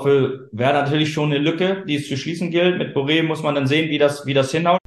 wäre natürlich schon eine Lücke, die es zu schließen gilt. Mit Boré muss man dann sehen, wie das hinhaut.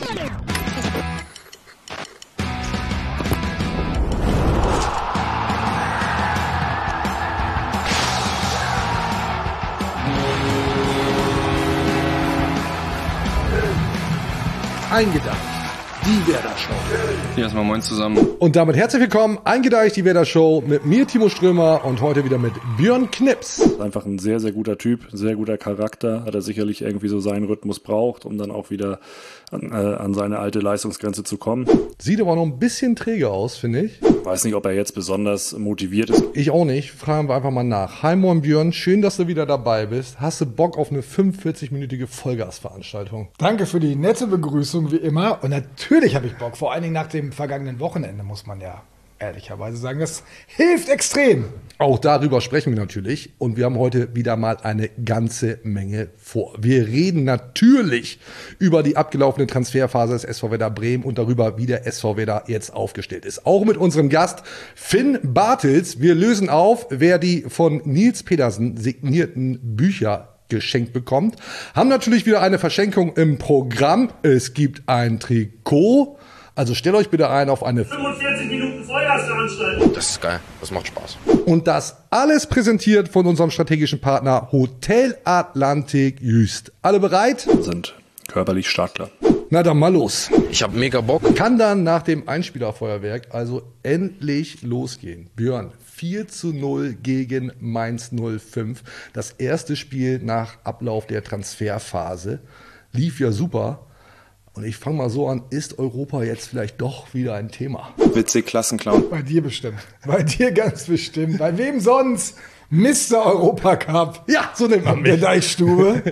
Eingedacht, die Werder Show. Erstmal moin zusammen. Und damit herzlich willkommen, Eingedacht, die Werder Show mit mir, Timo Strömer, und heute wieder mit Björn Knips. Einfach ein sehr, sehr guter Typ, sehr guter Charakter, hat er sicherlich irgendwie so seinen Rhythmus braucht, um dann auch wieder an seine alte Leistungsgrenze zu kommen. Sieht aber noch ein bisschen träge aus, finde ich. Weiß nicht, ob er jetzt besonders motiviert ist. Ich auch nicht, fragen wir einfach mal nach. Hi moin Björn, schön, dass du wieder dabei bist. Hast du Bock auf eine 45-minütige Vollgasveranstaltung? Danke für die nette Begrüßung, wie immer. Und natürlich habe ich Bock, vor allen Dingen nach dem vergangenen Wochenende, muss man ja ehrlicherweise sagen. Das hilft extrem. Auch darüber sprechen wir natürlich. Und wir haben heute wieder mal eine ganze Menge vor. Wir reden natürlich über die abgelaufene Transferphase des SV Werder Bremen und darüber, wie der SV Werder jetzt aufgestellt ist. Auch mit unserem Gast Finn Bartels. Wir lösen auf, wer die von Nils Pedersen signierten Bücher geschenkt bekommt. Haben natürlich wieder eine Verschenkung im Programm. Es gibt ein Trikot. Also stellt euch bitte ein auf eine 45 Minuten Vollgasveranstaltung. Das ist geil, das macht Spaß. Und das alles präsentiert von unserem strategischen Partner Hotel Atlantik Jüst. Alle bereit? Sind körperlich startklar. Na dann mal los. Ich hab mega Bock. Kann dann nach dem Einspielerfeuerwerk also endlich losgehen. Björn, 4:0 gegen Mainz 05. Das erste Spiel nach Ablauf der Transferphase. Lief ja super. Und ich fange mal so an, ist Europa jetzt vielleicht doch wieder ein Thema? Witzig, Klassenclown. Bei dir bestimmt. Bei dir ganz bestimmt. Bei wem sonst? Mr. Europacup. Ja, so nennt man Der mich. Deichstube.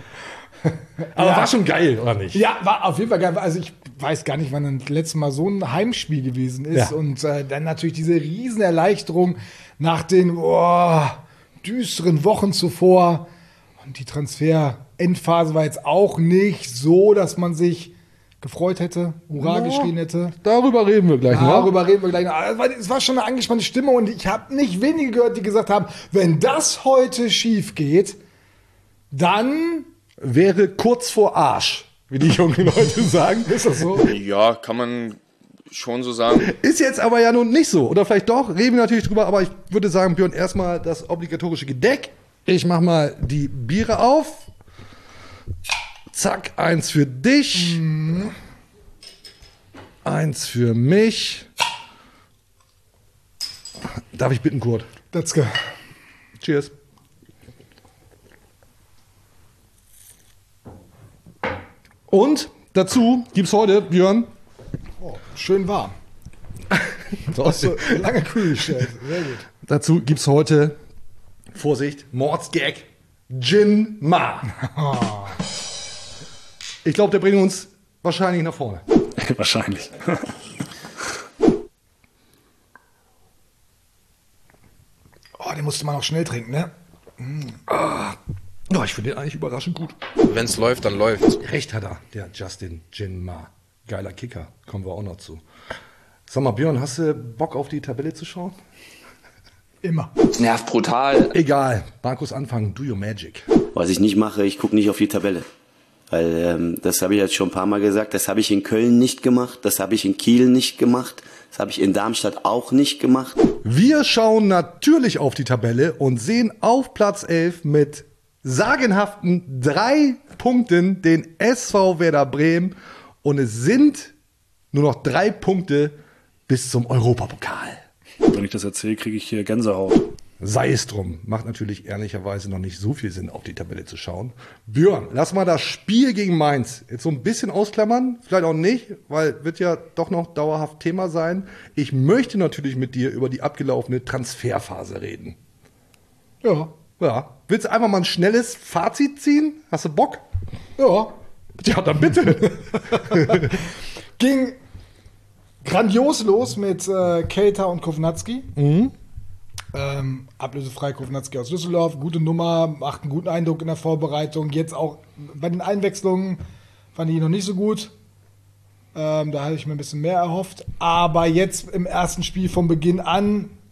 Aber Ja. war schon geil, oder nicht? Ja, war auf jeden Fall geil. Also ich weiß gar nicht, wann das letzte Mal so ein Heimspiel gewesen ist. Ja. Und dann natürlich diese Riesenerleichterung nach den düsteren Wochen zuvor. Und die Transfer-Endphase war jetzt auch nicht so, dass man sich gefreut hätte, Hurra geschrien hätte. Darüber reden wir gleich noch. Darüber reden wir gleich noch. Es war schon eine angespannte Stimmung und ich habe nicht wenige gehört, die gesagt haben, wenn das heute schief geht, dann Wäre kurz vor Arsch, wie die jungen Leute sagen. ist das so. Ja, kann man schon so sagen. Ist jetzt aber ja nun nicht so. Oder vielleicht doch, reden wir natürlich drüber. Aber ich würde sagen, Björn, erstmal das obligatorische Gedeck. Ich mach mal die Biere auf. Zack, eins für dich. Eins für mich. Darf ich bitten, Kurt? Datzke. Cheers. Und dazu gibt's heute, Björn, Schön warm. Hast du lange kühl gestellt. Sehr gut. dazu gibt's heute, Vorsicht, Mordsgag, Gin Ma. Ich glaube, der bringt uns wahrscheinlich nach vorne. Wahrscheinlich. Oh, den musste man auch schnell trinken, ne? Ja, ich finde den eigentlich überraschend gut. Wenn's läuft, dann läuft's. Recht hat er, der Justin Gin Ma. Geiler Kicker, kommen wir auch noch zu. Sag mal, Björn, hast du Bock auf die Tabelle zu schauen? Immer. Es nervt brutal. Egal, Markus anfangen, do your magic. Was ich nicht mache, ich gucke nicht auf die Tabelle. Weil das habe ich jetzt schon ein paar Mal gesagt, das habe ich in Köln nicht gemacht, das habe ich in Kiel nicht gemacht, das habe ich in Darmstadt auch nicht gemacht. Wir schauen natürlich auf die Tabelle und sehen auf Platz 11 mit sagenhaften 3 Punkten den SV Werder Bremen. Und es sind nur noch 3 Punkte bis zum Europapokal. Wenn ich das erzähle, kriege ich hier Gänsehaut. Sei es drum. Macht natürlich ehrlicherweise noch nicht so viel Sinn, auf die Tabelle zu schauen. Björn, lass mal das Spiel gegen Mainz jetzt so ein bisschen ausklammern. Vielleicht auch nicht, weil wird ja doch noch dauerhaft Thema sein. Ich möchte natürlich mit dir über die abgelaufene Transferphase reden. Ja. Ja. Willst du einfach mal ein schnelles Fazit ziehen? Hast du Bock? Ja. Ja, dann bitte. Ging grandios los mit Keita und Kovnatski. Ablösefrei Kovnatski aus Düsseldorf. Gute Nummer, macht einen guten Eindruck in der Vorbereitung. Jetzt auch bei den Einwechslungen fand ich ihn noch nicht so gut. Da hatte ich mir ein bisschen mehr erhofft. Aber jetzt im ersten Spiel von Beginn an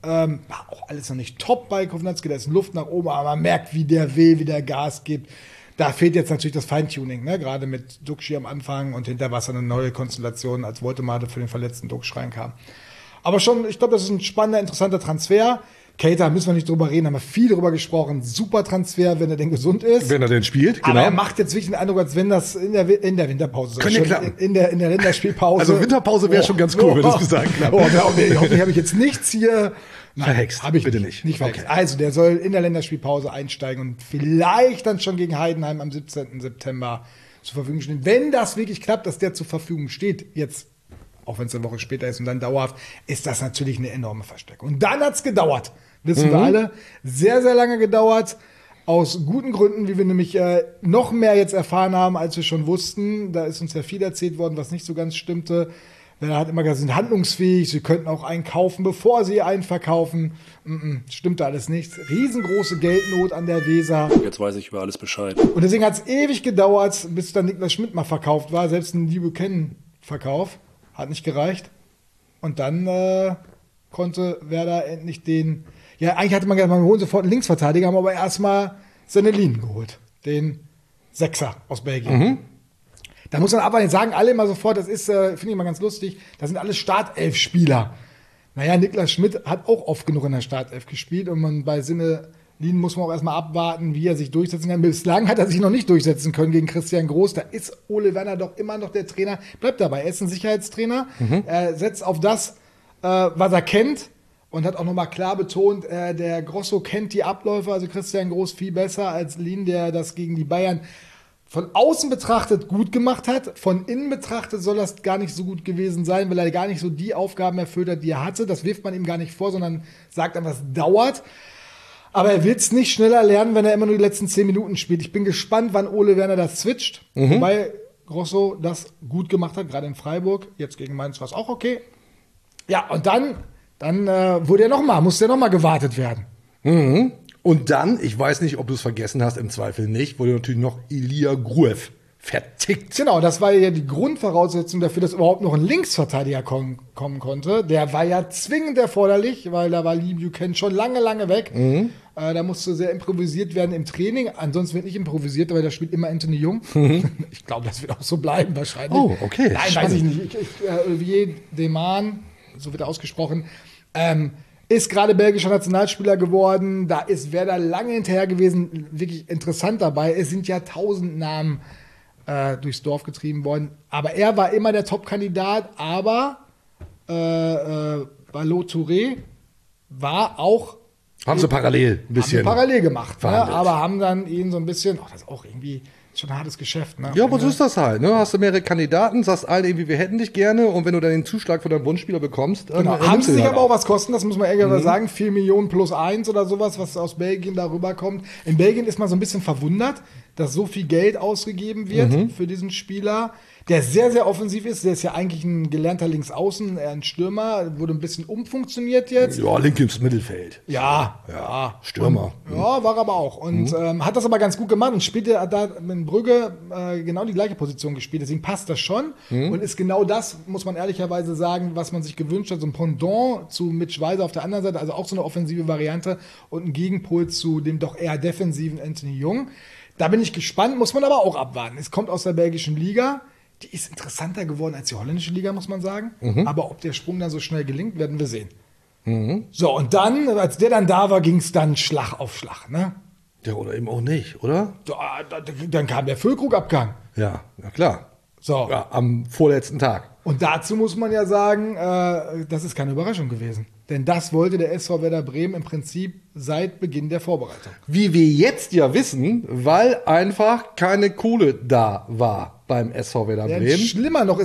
War auch alles noch nicht top bei Kovnatski, da ist Luft nach oben, aber man merkt, wie der will, wie der Gas gibt. Da fehlt jetzt natürlich das Feintuning, ne? Gerade mit Duxch am Anfang und hinter Wasser eine neue Konstellation, als Woltemade für den verletzten Duxch reinkam. Aber schon, ich glaube, das ist ein spannender, interessanter Transfer. Keita, müssen wir nicht drüber reden, haben wir viel drüber gesprochen. Super Transfer, wenn er denn gesund ist. Wenn er denn spielt, genau. Aber er macht jetzt wirklich den Eindruck, als wenn das in der Winterpause Könnte klappen. in der Länderspielpause. Also Winterpause wäre schon ganz cool, wenn das gesagt klappt. Hoffentlich habe ich jetzt nichts hier verhext. Habe ich bitte nicht nicht. verhext. Okay. Also, der soll in der Länderspielpause einsteigen und vielleicht dann schon gegen Heidenheim am 17. September zur Verfügung stehen. Wenn das wirklich klappt, dass der zur Verfügung steht, jetzt, auch wenn es eine Woche später ist und dann dauerhaft, ist das natürlich eine enorme Verstärkung. Und dann hat's gedauert. Wissen wir alle. Sehr, sehr lange gedauert. Aus guten Gründen, wie wir nämlich noch mehr jetzt erfahren haben, als wir schon wussten. Da ist uns ja viel erzählt worden, was nicht so ganz stimmte. Er hat immer gesagt, sie sind handlungsfähig, sie könnten auch einen kaufen, bevor sie einen verkaufen. Stimmt da alles nicht. Riesengroße Geldnot an der Weser. Jetzt weiß ich über alles Bescheid. Und deswegen hat es ewig gedauert, bis dann Niklas Schmidt mal verkauft war. Selbst ein Lee Buchanan-Verkauf hat nicht gereicht. Und dann konnte Werder endlich den... Ja, eigentlich hatte man gesagt, wir holen sofort einen Linksverteidiger, haben aber erstmal seine Linien geholt. Den Sechser aus Belgien. Da muss man aber nicht sagen, alle immer sofort, das ist, finde ich mal ganz lustig, das sind alles Startelf-Spieler. Naja, Niklas Schmidt hat auch oft genug in der Startelf gespielt und man bei Sinne Lien muss man auch erstmal abwarten, wie er sich durchsetzen kann. Bislang hat er sich noch nicht durchsetzen können gegen Christian Groß. Da ist Ole Werner doch immer noch der Trainer. Bleibt dabei, er ist ein Sicherheitstrainer. Er setzt auf das, was er kennt. Und hat auch nochmal klar betont, der Grosso kennt die Abläufe, also Christian Groß viel besser als Lien, der das gegen die Bayern von außen betrachtet gut gemacht hat. Von innen betrachtet soll das gar nicht so gut gewesen sein, weil er gar nicht so die Aufgaben erfüllt hat, die er hatte. Das wirft man ihm gar nicht vor, sondern sagt einfach, es dauert. Aber er wird es nicht schneller lernen, wenn er immer nur die letzten 10 Minuten spielt. Ich bin gespannt, wann Ole Werner das switcht. Wobei Grosso das gut gemacht hat, gerade in Freiburg. Jetzt gegen Mainz war es auch okay. Ja, und dann wurde musste er nochmal gewartet werden. Und dann, ich weiß nicht, ob du es vergessen hast, im Zweifel nicht, wurde natürlich noch Ilya Gruev vertickt. Genau, das war ja die Grundvoraussetzung dafür, dass überhaupt noch ein Linksverteidiger kommen konnte. Der war ja zwingend erforderlich, weil da war Lee Buchanan schon lange, lange weg. Da musste sehr improvisiert werden im Training. Ansonsten wird nicht improvisiert, weil da spielt immer Anthony Jung. Ich glaube, das wird auch so bleiben wahrscheinlich. Oh, okay. Nein, weiß ich nicht. Olivier Deman, so wird er ausgesprochen, ist gerade belgischer Nationalspieler geworden. Da ist Werder lange hinterher gewesen. Wirklich interessant dabei. Es sind ja 1000 Namen durchs Dorf getrieben worden. Aber er war immer der Top-Kandidat. Aber Ballo Touré war auch... Haben sie parallel ein bisschen parallel gemacht. Ne? verhandelt. Aber haben dann ihn so ein bisschen... das ist auch irgendwie schon ein hartes Geschäft. Ne? Ja, aber so ist das halt. Ne? Hast du mehrere Kandidaten, sagst allen irgendwie, wir hätten dich gerne. Und wenn du dann den Zuschlag von deinem Wunschspieler bekommst, Genau. Haben sie sich aber auch was kosten, das muss man ehrlich sagen. 4 Millionen plus 1 oder sowas, was aus Belgien darüber kommt. In Belgien ist man so ein bisschen verwundert, dass so viel Geld ausgegeben wird für diesen Spieler, der sehr, sehr offensiv ist. Der ist ja eigentlich ein gelernter Linksaußen, eher ein Stürmer, wurde ein bisschen umfunktioniert jetzt. Ja, link ins Mittelfeld. Ja. Stürmer. Ja, war aber auch. Und hat das aber ganz gut gemacht und spielte da in Brügge genau die gleiche Position gespielt. Deswegen passt das schon. Und ist genau das, muss man ehrlicherweise sagen, was man sich gewünscht hat. So ein Pendant zu Mitch Weiser auf der anderen Seite, also auch so eine offensive Variante und ein Gegenpol zu dem doch eher defensiven Anthony Jung. Da bin ich gespannt, muss man aber auch abwarten. Es kommt aus der belgischen Liga. Die ist interessanter geworden als die holländische Liga, muss man sagen. Aber ob der Sprung dann so schnell gelingt, werden wir sehen. So, und dann, als der dann da war, ging es dann Schlag auf Schlag. Ne? Ja, oder eben auch nicht, oder? Dann kam der Füllkrug-Abgang. Ja, na klar. So. Ja, am vorletzten Tag. Und dazu muss man ja sagen, das ist keine Überraschung gewesen. Denn das wollte der SV Werder Bremen im Prinzip seit Beginn der Vorbereitung. Wie wir jetzt ja wissen, weil einfach keine Kohle da war beim SV Werder Ja, Bremen. schlimmer noch,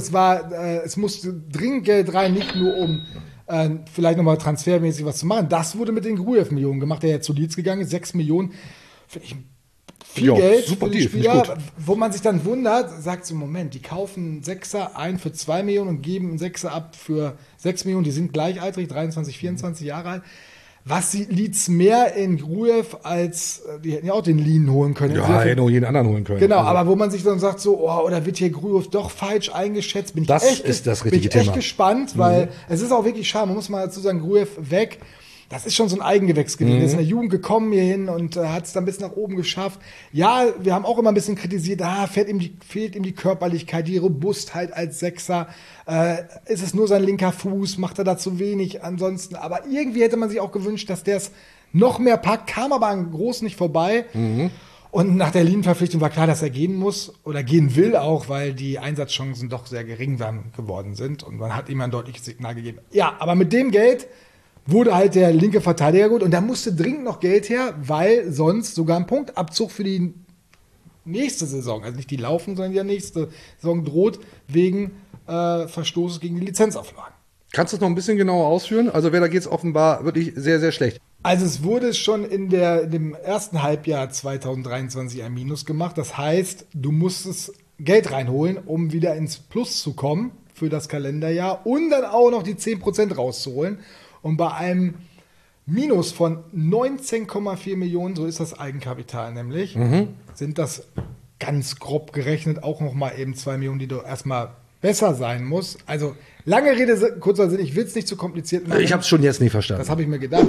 es musste dringend Geld rein, nicht nur um vielleicht nochmal transfermäßig was zu machen. Das wurde mit den Gruev-Millionen gemacht, der ja zu Leeds gegangen ist. 6 Millionen, finde ich viel Ja, Geld super für den Deal, finde ich Spieler. gut. Wo man sich dann wundert, sagt so, Moment, die kaufen einen Sechser ein für 2 Millionen und geben einen Sechser ab für 6 Millionen. Die sind gleichaltrig, 23, 24 Jahre alt. Was sieht Leeds mehr in Gruev, als die hätten ja auch den Lien holen können. Ja, hätten auch jeden anderen holen können. Genau, Also, aber wo man sich dann sagt, so, oder wird hier Gruev doch falsch eingeschätzt? Das ist das richtige bin ich echt Thema. gespannt, weil es ist auch wirklich schade. Man muss mal dazu sagen, Gruev weg. das ist schon so ein Eigengewächs gewesen. Er ist in der Jugend gekommen hierhin und hat es dann bis nach oben geschafft. Ja, wir haben auch immer ein bisschen kritisiert, fehlt ihm die Körperlichkeit, die Robustheit als Sechser. Ist es nur sein linker Fuß, macht er da zu wenig ansonsten. Aber irgendwie hätte man sich auch gewünscht, dass der es noch mehr packt, kam aber an Groß nicht vorbei. Und nach der Linienverpflichtung war klar, dass er gehen muss oder gehen will auch, weil die Einsatzchancen doch sehr gering geworden sind. Und man hat ihm ein deutliches Signal gegeben. Ja, aber mit dem Geld wurde halt der linke Verteidiger gut. Und da musste dringend noch Geld her, weil sonst sogar ein Punktabzug für die nächste Saison, also nicht die laufende, sondern die nächste Saison droht, wegen Verstoßes gegen die Lizenzauflagen. Kannst du es noch ein bisschen genauer ausführen? Also Werder geht es offenbar wirklich sehr, sehr schlecht. Also es wurde schon in dem ersten Halbjahr 2023 ein Minus gemacht. Das heißt, du musstest Geld reinholen, um wieder ins Plus zu kommen für das Kalenderjahr und dann auch noch die 10% rauszuholen. Und bei einem Minus von 19,4 Millionen, so ist das Eigenkapital nämlich, sind das ganz grob gerechnet auch noch mal eben 2 Millionen, die du erstmal besser sein muss. Also lange Rede, kurzer Sinn, ich will es nicht zu kompliziert machen. Ich habe es schon jetzt nicht verstanden. Das habe ich mir gedacht.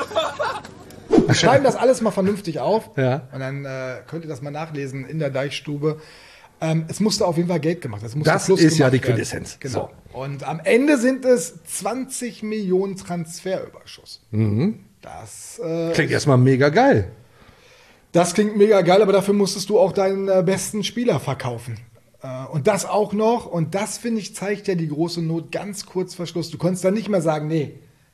Wir schreiben das alles mal vernünftig auf Ja. und dann könnt ihr das mal nachlesen in der Deichstube. Es musste auf jeden Fall Geld gemacht werden. Das ist ja die Quintessenz. Genau. Und am Ende sind es 20 Millionen Transferüberschuss. Das Klingt erstmal mega geil. Das klingt mega geil, aber dafür musstest du auch deinen besten Spieler verkaufen. Und das auch noch. Und das, finde ich, zeigt ja die große Not ganz kurz vor Schluss. Du konntest dann nicht mehr sagen, nee,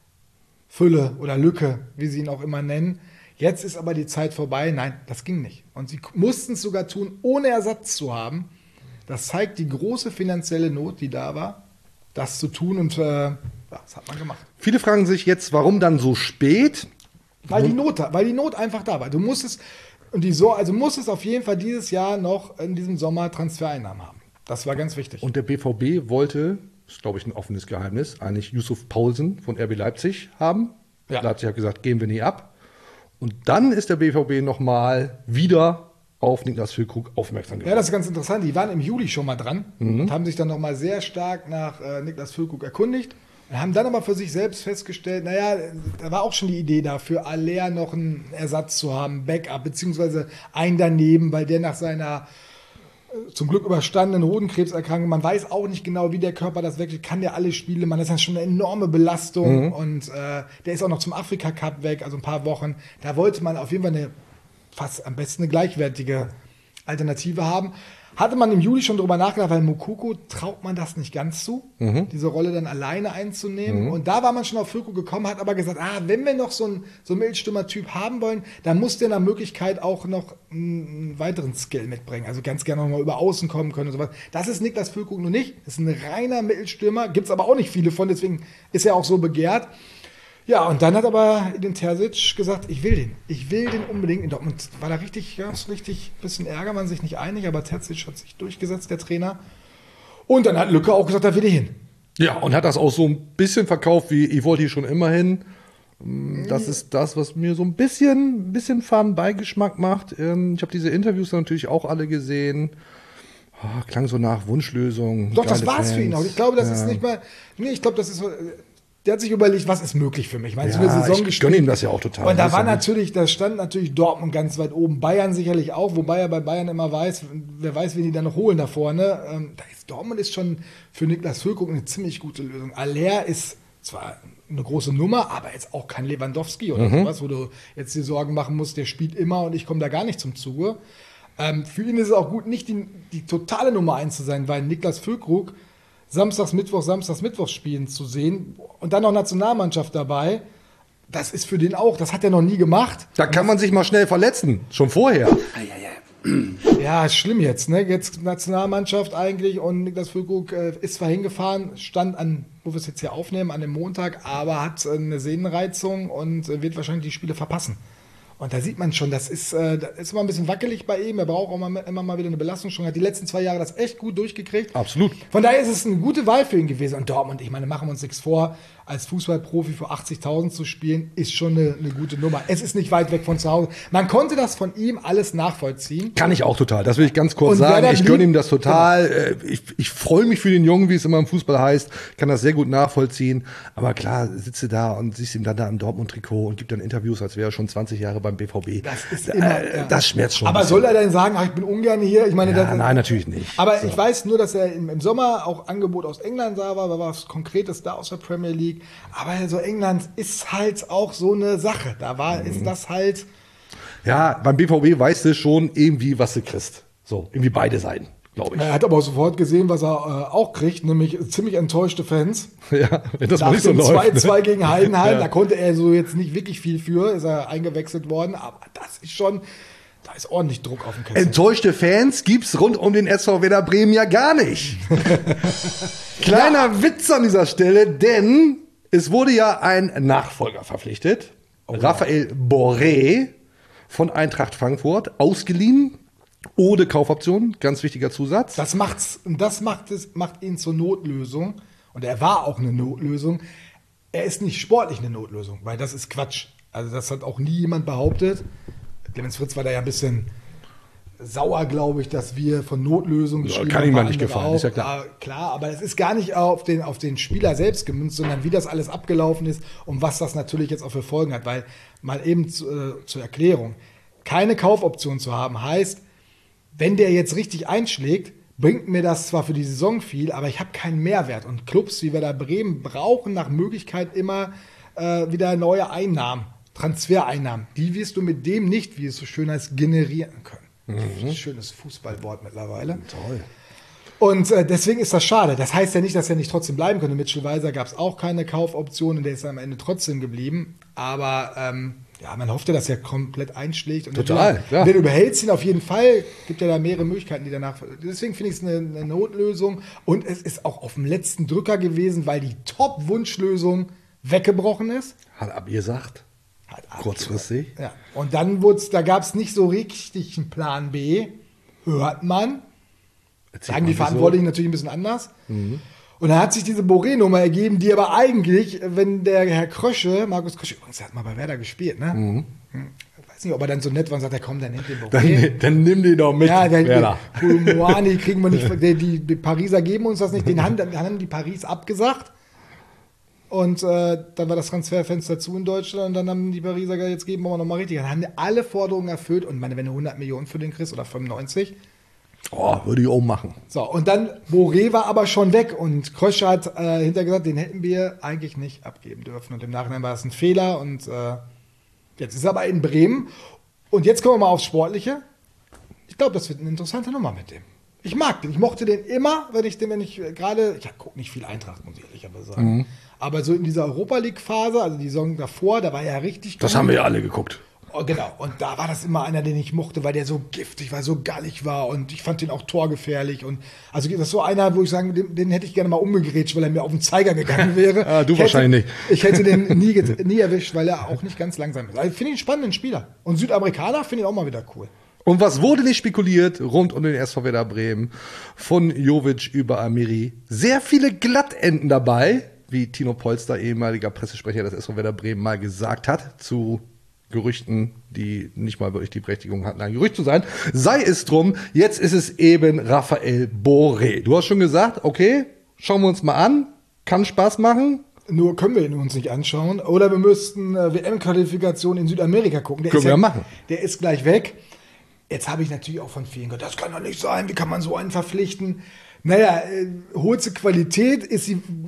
Fülle oder Lücke, wie sie ihn auch immer nennen. Jetzt ist aber die Zeit vorbei. Nein, das ging nicht. Und sie mussten es sogar tun, ohne Ersatz zu haben. Das zeigt die große finanzielle Not, die da war, das zu tun. Und das hat man gemacht. Viele fragen sich jetzt, warum dann so spät? Weil die Not einfach da war. Du musstest, musstest auf jeden Fall dieses Jahr noch in diesem Sommer Transfereinnahmen haben. Das war ganz wichtig. Und der BVB wollte, das ist glaube ich ein offenes Geheimnis, eigentlich Yusuf Paulsen von RB Leipzig haben. Ja. Leipzig hat gesagt, geben wir nie ab. Und dann ist der BVB nochmal wieder auf Niklas Füllkrug aufmerksam geworden. Ja, das ist ganz interessant. Die waren im Juli schon mal dran und haben sich dann nochmal sehr stark nach Niklas Füllkrug erkundigt. Und haben dann aber für sich selbst festgestellt, naja, da war auch schon die Idee da, für Aller noch einen Ersatz zu haben, Backup, beziehungsweise einen daneben, weil der nach seiner zum Glück überstandenen Hodenkrebserkrankung, man weiß auch nicht genau, wie der Körper das weggeht, kann der alle Spiele, das ist ja schon eine enorme Belastung und der ist auch noch zum Afrika-Cup weg, also ein paar Wochen. Da wollte man auf jeden Fall fast am besten eine gleichwertige Alternative haben. Hatte man im Juli schon drüber nachgedacht, weil Moukoko traut man das nicht ganz zu, diese Rolle dann alleine einzunehmen. Und da war man schon auf Füllkrug gekommen, hat aber gesagt, wenn wir noch so einen Mittelstürmer-Typ haben wollen, dann muss der nach Möglichkeit auch noch einen weiteren Skill mitbringen. Also ganz gerne noch mal über Außen kommen können und sowas. Das ist Niklas Füllkrug nur nicht. Das ist ein reiner Mittelstürmer. Gibt es aber auch nicht viele von, deswegen ist er auch so begehrt. Ja, und dann hat aber den Terzic gesagt, ich will den unbedingt. In Dortmund war da richtig bisschen Ärger, man sich nicht einig, aber Terzic hat sich durchgesetzt, der Trainer. Und dann hat Lücke auch gesagt, da will ich hin. Ja, und hat das auch so ein bisschen verkauft, wie ich wollte hier schon immer hin. Das ist das, was mir so ein bisschen Farbenbeigeschmack macht. Ich habe diese Interviews natürlich auch alle gesehen. Klang so nach Wunschlösung. Doch, das war's für ihn auch. Ich glaube, das ist nicht mal. Nee, ich glaube, das ist. Der hat sich überlegt, was ist möglich für mich. Ich meine, Saison ich gönne ihm das ja auch total. Und da stand natürlich Dortmund ganz weit oben. Bayern sicherlich auch, wobei er bei Bayern immer weiß, wer weiß, wen die da noch holen da vorne. Dortmund ist schon für Niklas Füllkrug eine ziemlich gute Lösung. Aller ist zwar eine große Nummer, aber jetzt auch kein Lewandowski oder sowas, wo du jetzt dir Sorgen machen musst, der spielt immer und ich komme da gar nicht zum Zuge. Für ihn ist es auch gut, nicht die totale Nummer 1 zu sein, weil Niklas Füllkrug Samstags, Mittwochs spielen zu sehen und dann noch Nationalmannschaft dabei, das ist für den auch, das hat er noch nie gemacht. Da kann man sich mal schnell verletzen, schon vorher. Ja, ist schlimm jetzt, ne? Jetzt Nationalmannschaft eigentlich und Niklas Füllkrug ist zwar hingefahren, stand wo wir es jetzt hier aufnehmen, an dem Montag, aber hat eine Sehnenreizung und wird wahrscheinlich die Spiele verpassen. Und da sieht man schon, das ist immer ein bisschen wackelig bei ihm. Er braucht auch immer mal wieder eine Belastung. Schon hat die letzten 2 Jahre das echt gut durchgekriegt. Absolut. Von daher ist es eine gute Wahl für ihn gewesen. Und Dortmund, ich meine, machen wir uns nichts vor, als Fußballprofi für 80.000 zu spielen, ist schon eine gute Nummer. Es ist nicht weit weg von zu Hause. Man konnte das von ihm alles nachvollziehen. Kann ich auch total. Das will ich ganz kurz Und sagen. Werder Ich gönne blieb- ihm das total. Ich freue mich für den Jungen, wie es immer im Fußball heißt. Kann das sehr gut nachvollziehen. Aber klar, sitze da und siehst ihn dann da im Dortmund-Trikot und gibt dann Interviews, als wäre er schon 20 Jahre beim BVB. Das ist immer, ja. Das schmerzt schon. Aber ein bisschen. soll er denn sagen, ach, ich bin ungern hier? Ich meine, Ja, nein, natürlich nicht. Aber ich weiß nur, dass er im Sommer auch Angebot aus England sah, da war was Konkretes da aus der Premier League. Aber so England ist halt auch so eine Sache. Ist das halt. Ja, beim BVB weißt du schon irgendwie, was du kriegst. So, irgendwie beide Seiten, glaube ich. Er hat aber auch sofort gesehen, was er auch kriegt, nämlich ziemlich enttäuschte Fans. Ja, wenn das mal Nach nicht so dem läuft. 2-2 Ne? gegen Heidenheim, Ja. da konnte er so jetzt nicht wirklich viel für, ist er eingewechselt worden, aber das ist schon, da ist ordentlich Druck auf dem Kessel. Enttäuschte Fans gibt's rund um den SV Werder Bremen ja gar nicht. Kleiner Witz an dieser Stelle, denn es wurde ja ein Nachfolger verpflichtet. Raphael Borré von Eintracht Frankfurt, ausgeliehen, ohne Kaufoption, ganz wichtiger Zusatz. Das macht ihn zur Notlösung. Und er war auch eine Notlösung. Er ist nicht sportlich eine Notlösung, weil das ist Quatsch. Also das hat auch nie jemand behauptet. Clemens Fritz war da ja ein bisschen sauer, glaube ich, dass wir von Notlösung geschrieben kann ihm haben. mal nicht Andere gefallen, ist ja auch. klar. Klar, aber es ist gar nicht auf den Spieler selbst gemünzt, sondern wie das alles abgelaufen ist und was das natürlich jetzt auch für Folgen hat. Weil mal eben zur Erklärung, keine Kaufoption zu haben, heißt, wenn der jetzt richtig einschlägt, bringt mir das zwar für die Saison viel, aber ich habe keinen Mehrwert. Und Clubs wie Werder Bremen brauchen nach Möglichkeit immer wieder neue Einnahmen, Transfereinnahmen. Die wirst du mit dem nicht, wie es so schön heißt, generieren können. Schönes Fußballwort mittlerweile. Toll. Und deswegen ist das schade. Das heißt ja nicht, dass er nicht trotzdem bleiben könnte. Mitchell Weiser gab es auch keine Kaufoption und der ist am Ende trotzdem geblieben. Aber ja, man hoffte, dass er komplett einschlägt. Und Total, ja. Wenn du überhältst ihn auf jeden Fall, gibt ja da mehrere Möglichkeiten, die danach. Deswegen finde ich es eine Notlösung. Und es ist auch auf dem letzten Drücker gewesen, weil die Top-Wunschlösung weggebrochen ist. Hat abgesagt. Kurzfristig. Ja. Und dann da gab es nicht so richtig einen Plan B. Hört man. Sagen die Verantwortlichen natürlich ein bisschen anders. Und dann hat sich diese Boré-Nummer ergeben, die aber eigentlich, wenn der Herr Krösche, Markus Krösche, übrigens, der hat mal bei Werder gespielt, ne? Ich weiß nicht, ob er dann so nett war und sagt, komm, dann nimmt den Boré. Dann nimm den doch mit, Ja, Werder. Moani kriegen wir nicht, die Pariser geben uns das nicht, dann haben die Paris abgesagt. Und dann war das Transferfenster zu in Deutschland und dann haben die Pariser gesagt, jetzt geben wir nochmal richtig. Dann haben die alle Forderungen erfüllt und meine, wenn du 100 Millionen für den kriegst oder 95. Oh, würde ich auch machen. So, und dann Boré war aber schon weg und Krösche hat hinterher gesagt, den hätten wir eigentlich nicht abgeben dürfen. Und im Nachhinein war es ein Fehler und jetzt ist er aber in Bremen. Und jetzt kommen wir mal aufs Sportliche. Ich glaube, das wird eine interessante Nummer mit dem. Ich mag den. Ich mochte den immer, ich gucke nicht viel Eintracht, muss ich ehrlich aber sagen. Aber so in dieser Europa-League-Phase, also die Saison davor, da war er richtig Das gut. haben wir ja alle geguckt. Oh, genau, und da war das immer einer, den ich mochte, weil der so giftig war, so gallig war und ich fand den auch torgefährlich. Und also das ist so einer, wo ich sagen, den hätte ich gerne mal umgegrätscht, weil er mir auf den Zeiger gegangen wäre. Ah, du wahrscheinlich nicht. Ich hätte den nie erwischt, weil er auch nicht ganz langsam ist. Also ich finde ihn einen spannenden Spieler. Und Südamerikaner finde ich auch mal wieder cool. Und was wurde nicht spekuliert rund um den SV Werder Bremen? Von Jovic über Amiri. Sehr viele Glattenden dabei, wie Tino Polster, ehemaliger Pressesprecher des SV Werder Bremen, mal gesagt hat, zu Gerüchten, die nicht mal wirklich die Berechtigung hatten, ein Gerücht zu sein. Sei es drum, jetzt ist es eben Raphael Boré. Du hast schon gesagt, okay, schauen wir uns mal an, kann Spaß machen. Nur können wir ihn uns nicht anschauen. Oder wir müssten WM-Qualifikation in Südamerika gucken. Können wir ja machen. Der ist gleich weg. Jetzt habe ich natürlich auch von vielen gehört, das kann doch nicht sein, wie kann man so einen verpflichten? Naja, holste Qualität, ist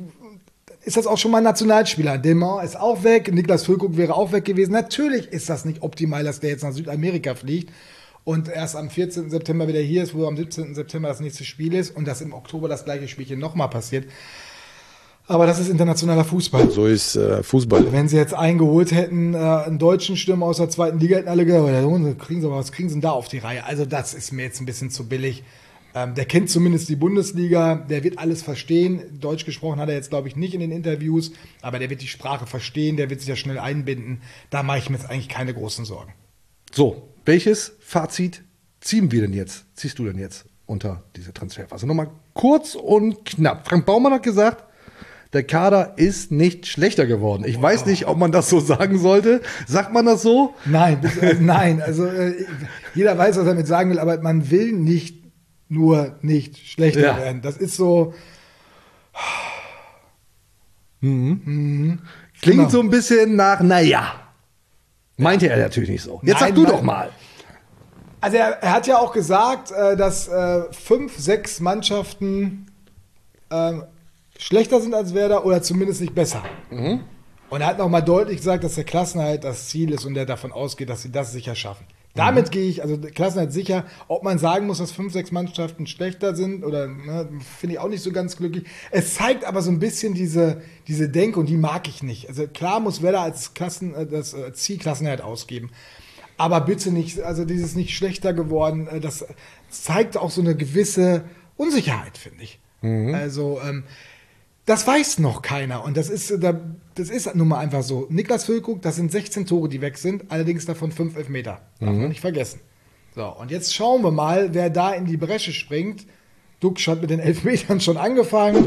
das auch schon mal ein Nationalspieler. Demar ist auch weg, Niklas Füllkrug wäre auch weg gewesen. Natürlich ist das nicht optimal, dass der jetzt nach Südamerika fliegt und erst am 14. September wieder hier ist, wo am 17. September das nächste Spiel ist und dass im Oktober das gleiche Spielchen nochmal passiert. Aber das ist internationaler Fußball. So ist Fußball. Wenn sie jetzt eingeholt hätten, einen deutschen Stürmer aus der zweiten Liga, hätten alle gesagt, was kriegen sie denn da auf die Reihe? Also das ist mir jetzt ein bisschen zu billig. Der kennt zumindest die Bundesliga, der wird alles verstehen. Deutsch gesprochen hat er jetzt, glaube ich, nicht in den Interviews, aber der wird die Sprache verstehen, der wird sich ja schnell einbinden. Da mache ich mir jetzt eigentlich keine großen Sorgen. So, welches Fazit ziehst du denn jetzt unter diese Transferphase? Nochmal kurz und knapp. Frank Baumann hat gesagt, der Kader ist nicht schlechter geworden. Ich weiß nicht, ob man das so sagen sollte. Sagt man das so? Nein, nein. Also jeder weiß, was er damit sagen will, aber man will nicht nur nicht schlechter werden. Das ist so. Klingt Genau. so ein bisschen nach, naja. Meinte er natürlich nicht so. Jetzt sag du doch mal. Also er hat ja auch gesagt, dass 5, 6 Mannschaften schlechter sind als Werder oder zumindest nicht besser. Und er hat nochmal deutlich gesagt, dass der Klassenerhalt das Ziel ist und er davon ausgeht, dass sie das sicher schaffen. Damit gehe ich, also Klassenerhalt sicher. Ob man sagen muss, dass 5, 6 Mannschaften schlechter sind oder finde ich auch nicht so ganz glücklich. Es zeigt aber so ein bisschen diese Denke und die mag ich nicht. Also klar muss Werder als das Ziel Klassenerhalt ausgeben. Aber bitte nicht, also dieses nicht schlechter geworden, das zeigt auch so eine gewisse Unsicherheit, finde ich. Also das weiß noch keiner und das ist nun mal einfach so. Niklas Füllkrug, das sind 16 Tore, die weg sind, allerdings davon 5 Elfmeter. Darf man nicht vergessen. So, und jetzt schauen wir mal, wer da in die Bresche springt. Duxch hat mit den Elfmetern schon angefangen.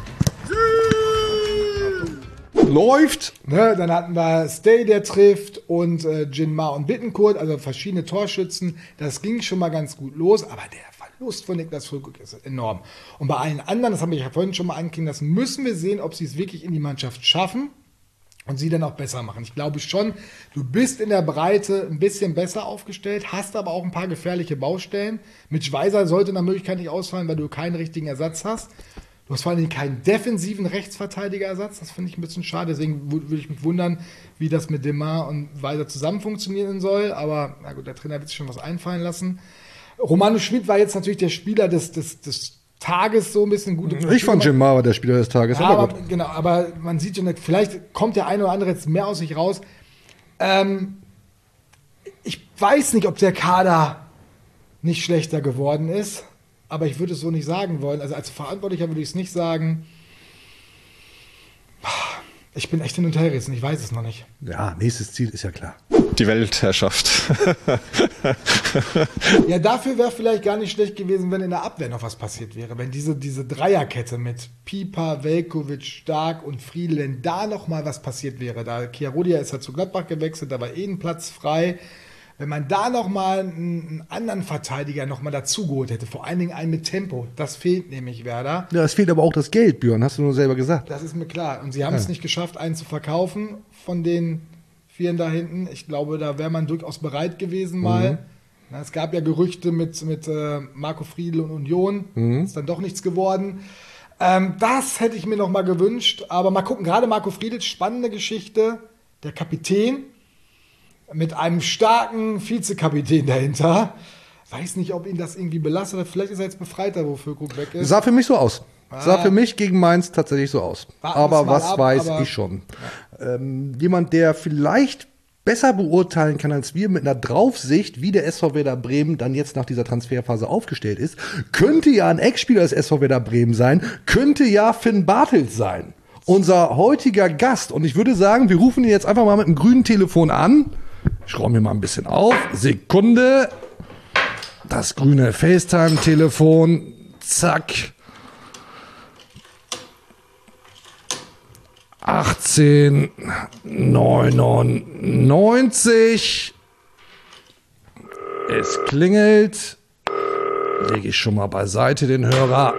Läuft. Ne, dann hatten wir Stay, der trifft und Jinmar und Bittencourt, also verschiedene Torschützen. Das ging schon mal ganz gut los, aber der Verlust von Niklas Füllkrug ist enorm. Und bei allen anderen, das haben wir ja vorhin schon mal angekündigt, das müssen wir sehen, ob sie es wirklich in die Mannschaft schaffen und sie dann auch besser machen. Ich glaube schon, du bist in der Breite ein bisschen besser aufgestellt, hast aber auch ein paar gefährliche Baustellen. Mit Schweizer sollte nach Möglichkeit nicht ausfallen, weil du keinen richtigen Ersatz hast. Du hast vor allem keinen defensiven Rechtsverteidigerersatz. Das finde ich ein bisschen schade. Deswegen würde ich mich wundern, wie das mit Demar und Weiser zusammen funktionieren soll. Aber na gut, der Trainer wird sich schon was einfallen lassen. Romano Schmid war jetzt natürlich der Spieler des Tages, so ein bisschen gute. Ich fand Jim Mara der Spieler des Tages. Ja, aber, genau, aber man sieht schon, vielleicht kommt der eine oder andere jetzt mehr aus sich raus. Ich weiß nicht, ob der Kader nicht schlechter geworden ist. Aber ich würde es so nicht sagen wollen. Also als Verantwortlicher würde ich es nicht sagen. Ich bin echt hin und her gerissen. Ich weiß es noch nicht. Ja, nächstes Ziel ist ja klar. Die Weltherrschaft. Ja, dafür wäre vielleicht gar nicht schlecht gewesen, wenn in der Abwehr noch was passiert wäre. Wenn diese Dreierkette mit Pieper, Veljkovic, Stark und Friedl, wenn da noch mal was passiert wäre. Da Chiarodia ist ja zu Gladbach gewechselt, da war ein Platz frei. Wenn man da noch mal einen anderen Verteidiger noch mal dazugeholt hätte, vor allen Dingen einen mit Tempo, das fehlt nämlich Werder. Ja, es fehlt aber auch das Geld, Björn, hast du nur selber gesagt. Das ist mir klar. Und sie haben es nicht geschafft, einen zu verkaufen von den Vieren da hinten. Ich glaube, da wäre man durchaus bereit gewesen mal. Na, es gab ja Gerüchte mit Marco Friedl und Union. Ist dann doch nichts geworden. Das hätte ich mir noch mal gewünscht. Aber mal gucken, gerade Marco Friedl, spannende Geschichte. Der Kapitän mit einem starken Vizekapitän dahinter. Weiß nicht, ob ihn das irgendwie belastet hat. Vielleicht ist er jetzt befreiter, wo Füllkrug weg ist. Sah für mich so aus. Sah für mich gegen Mainz tatsächlich so aus. Aber was weiß ich schon. Jemand, der vielleicht besser beurteilen kann als wir mit einer Draufsicht, wie der SV Werder Bremen dann jetzt nach dieser Transferphase aufgestellt ist, könnte ja ein Ex-Spieler des SV Werder Bremen sein, könnte ja Finn Bartels sein. Unser heutiger Gast. Und ich würde sagen, wir rufen ihn jetzt einfach mal mit dem grünen Telefon an. Ich räume mir mal ein bisschen auf. Sekunde. Das grüne FaceTime-Telefon. Zack. 1899. Es klingelt. Lege ich schon mal beiseite den Hörer.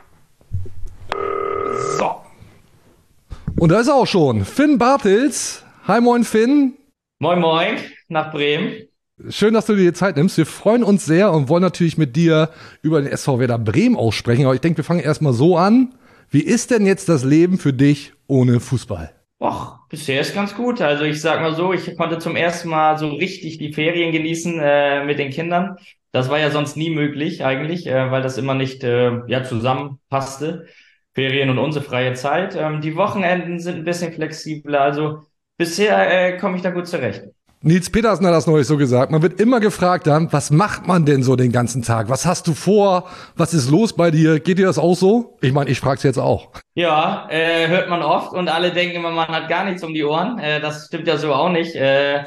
So. Und da ist er auch schon. Finn Bartels. Hi, moin, Finn. Moin, moin, nach Bremen. Schön, dass du dir die Zeit nimmst. Wir freuen uns sehr und wollen natürlich mit dir über den SV Werder Bremen aussprechen. Aber ich denke, wir fangen erstmal so an. Wie ist denn jetzt das Leben für dich ohne Fußball? Och, bisher ist ganz gut. Also ich sag mal so, ich konnte zum ersten Mal so richtig die Ferien genießen mit den Kindern. Das war ja sonst nie möglich eigentlich, weil das immer nicht zusammenpasste. Ferien und unsere freie Zeit. Die Wochenenden sind ein bisschen flexibler. Also bisher komme ich da gut zurecht. Nils Petersen hat das neulich so gesagt. Man wird immer gefragt dann, was macht man denn so den ganzen Tag? Was hast du vor? Was ist los bei dir? Geht dir das auch so? Ich meine, ich frage es jetzt auch. Ja, hört man oft und alle denken immer, man hat gar nichts um die Ohren. Das stimmt ja so auch nicht.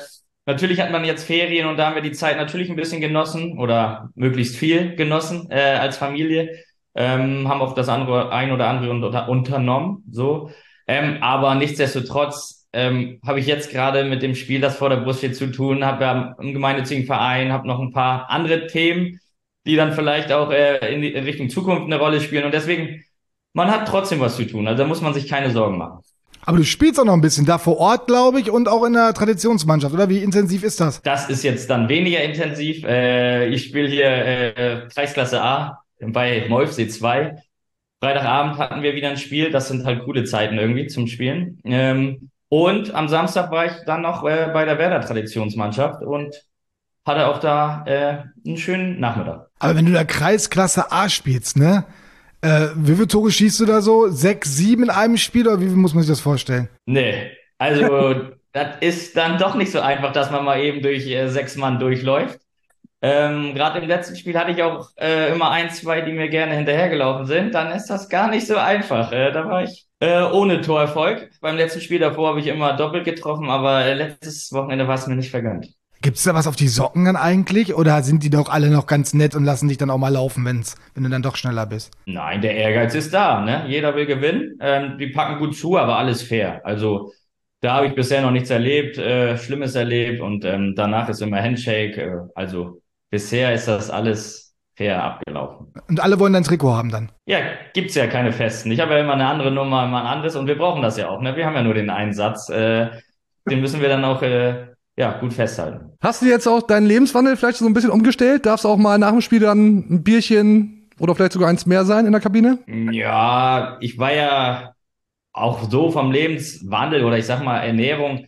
natürlich hat man jetzt Ferien und da haben wir die Zeit natürlich ein bisschen genossen oder möglichst viel genossen als Familie. Haben auch das ein oder andere unternommen, so. Aber nichtsdestotrotz habe ich jetzt gerade mit dem Spiel, das vor der Brust steht, zu tun, habe ja einen gemeinnützigen Verein, habe noch ein paar andere Themen, die dann vielleicht auch in Richtung Zukunft eine Rolle spielen. Und deswegen, man hat trotzdem was zu tun. Also da muss man sich keine Sorgen machen. Aber du spielst auch noch ein bisschen da vor Ort, glaube ich, und auch in der Traditionsmannschaft, oder? Wie intensiv ist das? Das ist jetzt dann weniger intensiv. Ich spiele hier Kreisklasse A bei Molfsee 2. Freitagabend hatten wir wieder ein Spiel. Das sind halt coole Zeiten irgendwie zum Spielen. Und am Samstag war ich dann noch bei der Werder Traditionsmannschaft und hatte auch da einen schönen Nachmittag. Aber wenn du da Kreisklasse A spielst, ne? Wie viele Tore schießt du da so? 6, 7 in einem Spiel oder wie muss man sich das vorstellen? Nee, also das ist dann doch nicht so einfach, dass man mal eben durch 6 Mann durchläuft. Gerade im letzten Spiel hatte ich auch immer 1, 2, die mir gerne hinterhergelaufen sind. Dann ist das gar nicht so einfach. Da war ich ohne Torerfolg. Beim letzten Spiel davor habe ich immer doppelt getroffen, aber letztes Wochenende war es mir nicht vergönnt. Gibt's da was auf die Socken dann eigentlich? Oder sind die doch alle noch ganz nett und lassen dich dann auch mal laufen, wenn du dann doch schneller bist? Nein, der Ehrgeiz ist da, ne? Jeder will gewinnen. Die packen gut zu, aber alles fair. Also da habe ich bisher noch nichts erlebt, Schlimmes erlebt und danach ist immer Handshake. Also bisher ist das alles fair abgelaufen. Und alle wollen dein Trikot haben dann? Ja, gibt's ja keine festen. Ich habe ja immer eine andere Nummer, immer ein anderes und wir brauchen das ja auch, ne? Wir haben ja nur den einen Satz. Den müssen wir dann auch gut festhalten. Hast du jetzt auch deinen Lebenswandel vielleicht so ein bisschen umgestellt? Darfst du auch mal nach dem Spiel dann ein Bierchen oder vielleicht sogar eins mehr sein in der Kabine? Ja, ich war ja auch so vom Lebenswandel oder ich sag mal Ernährung,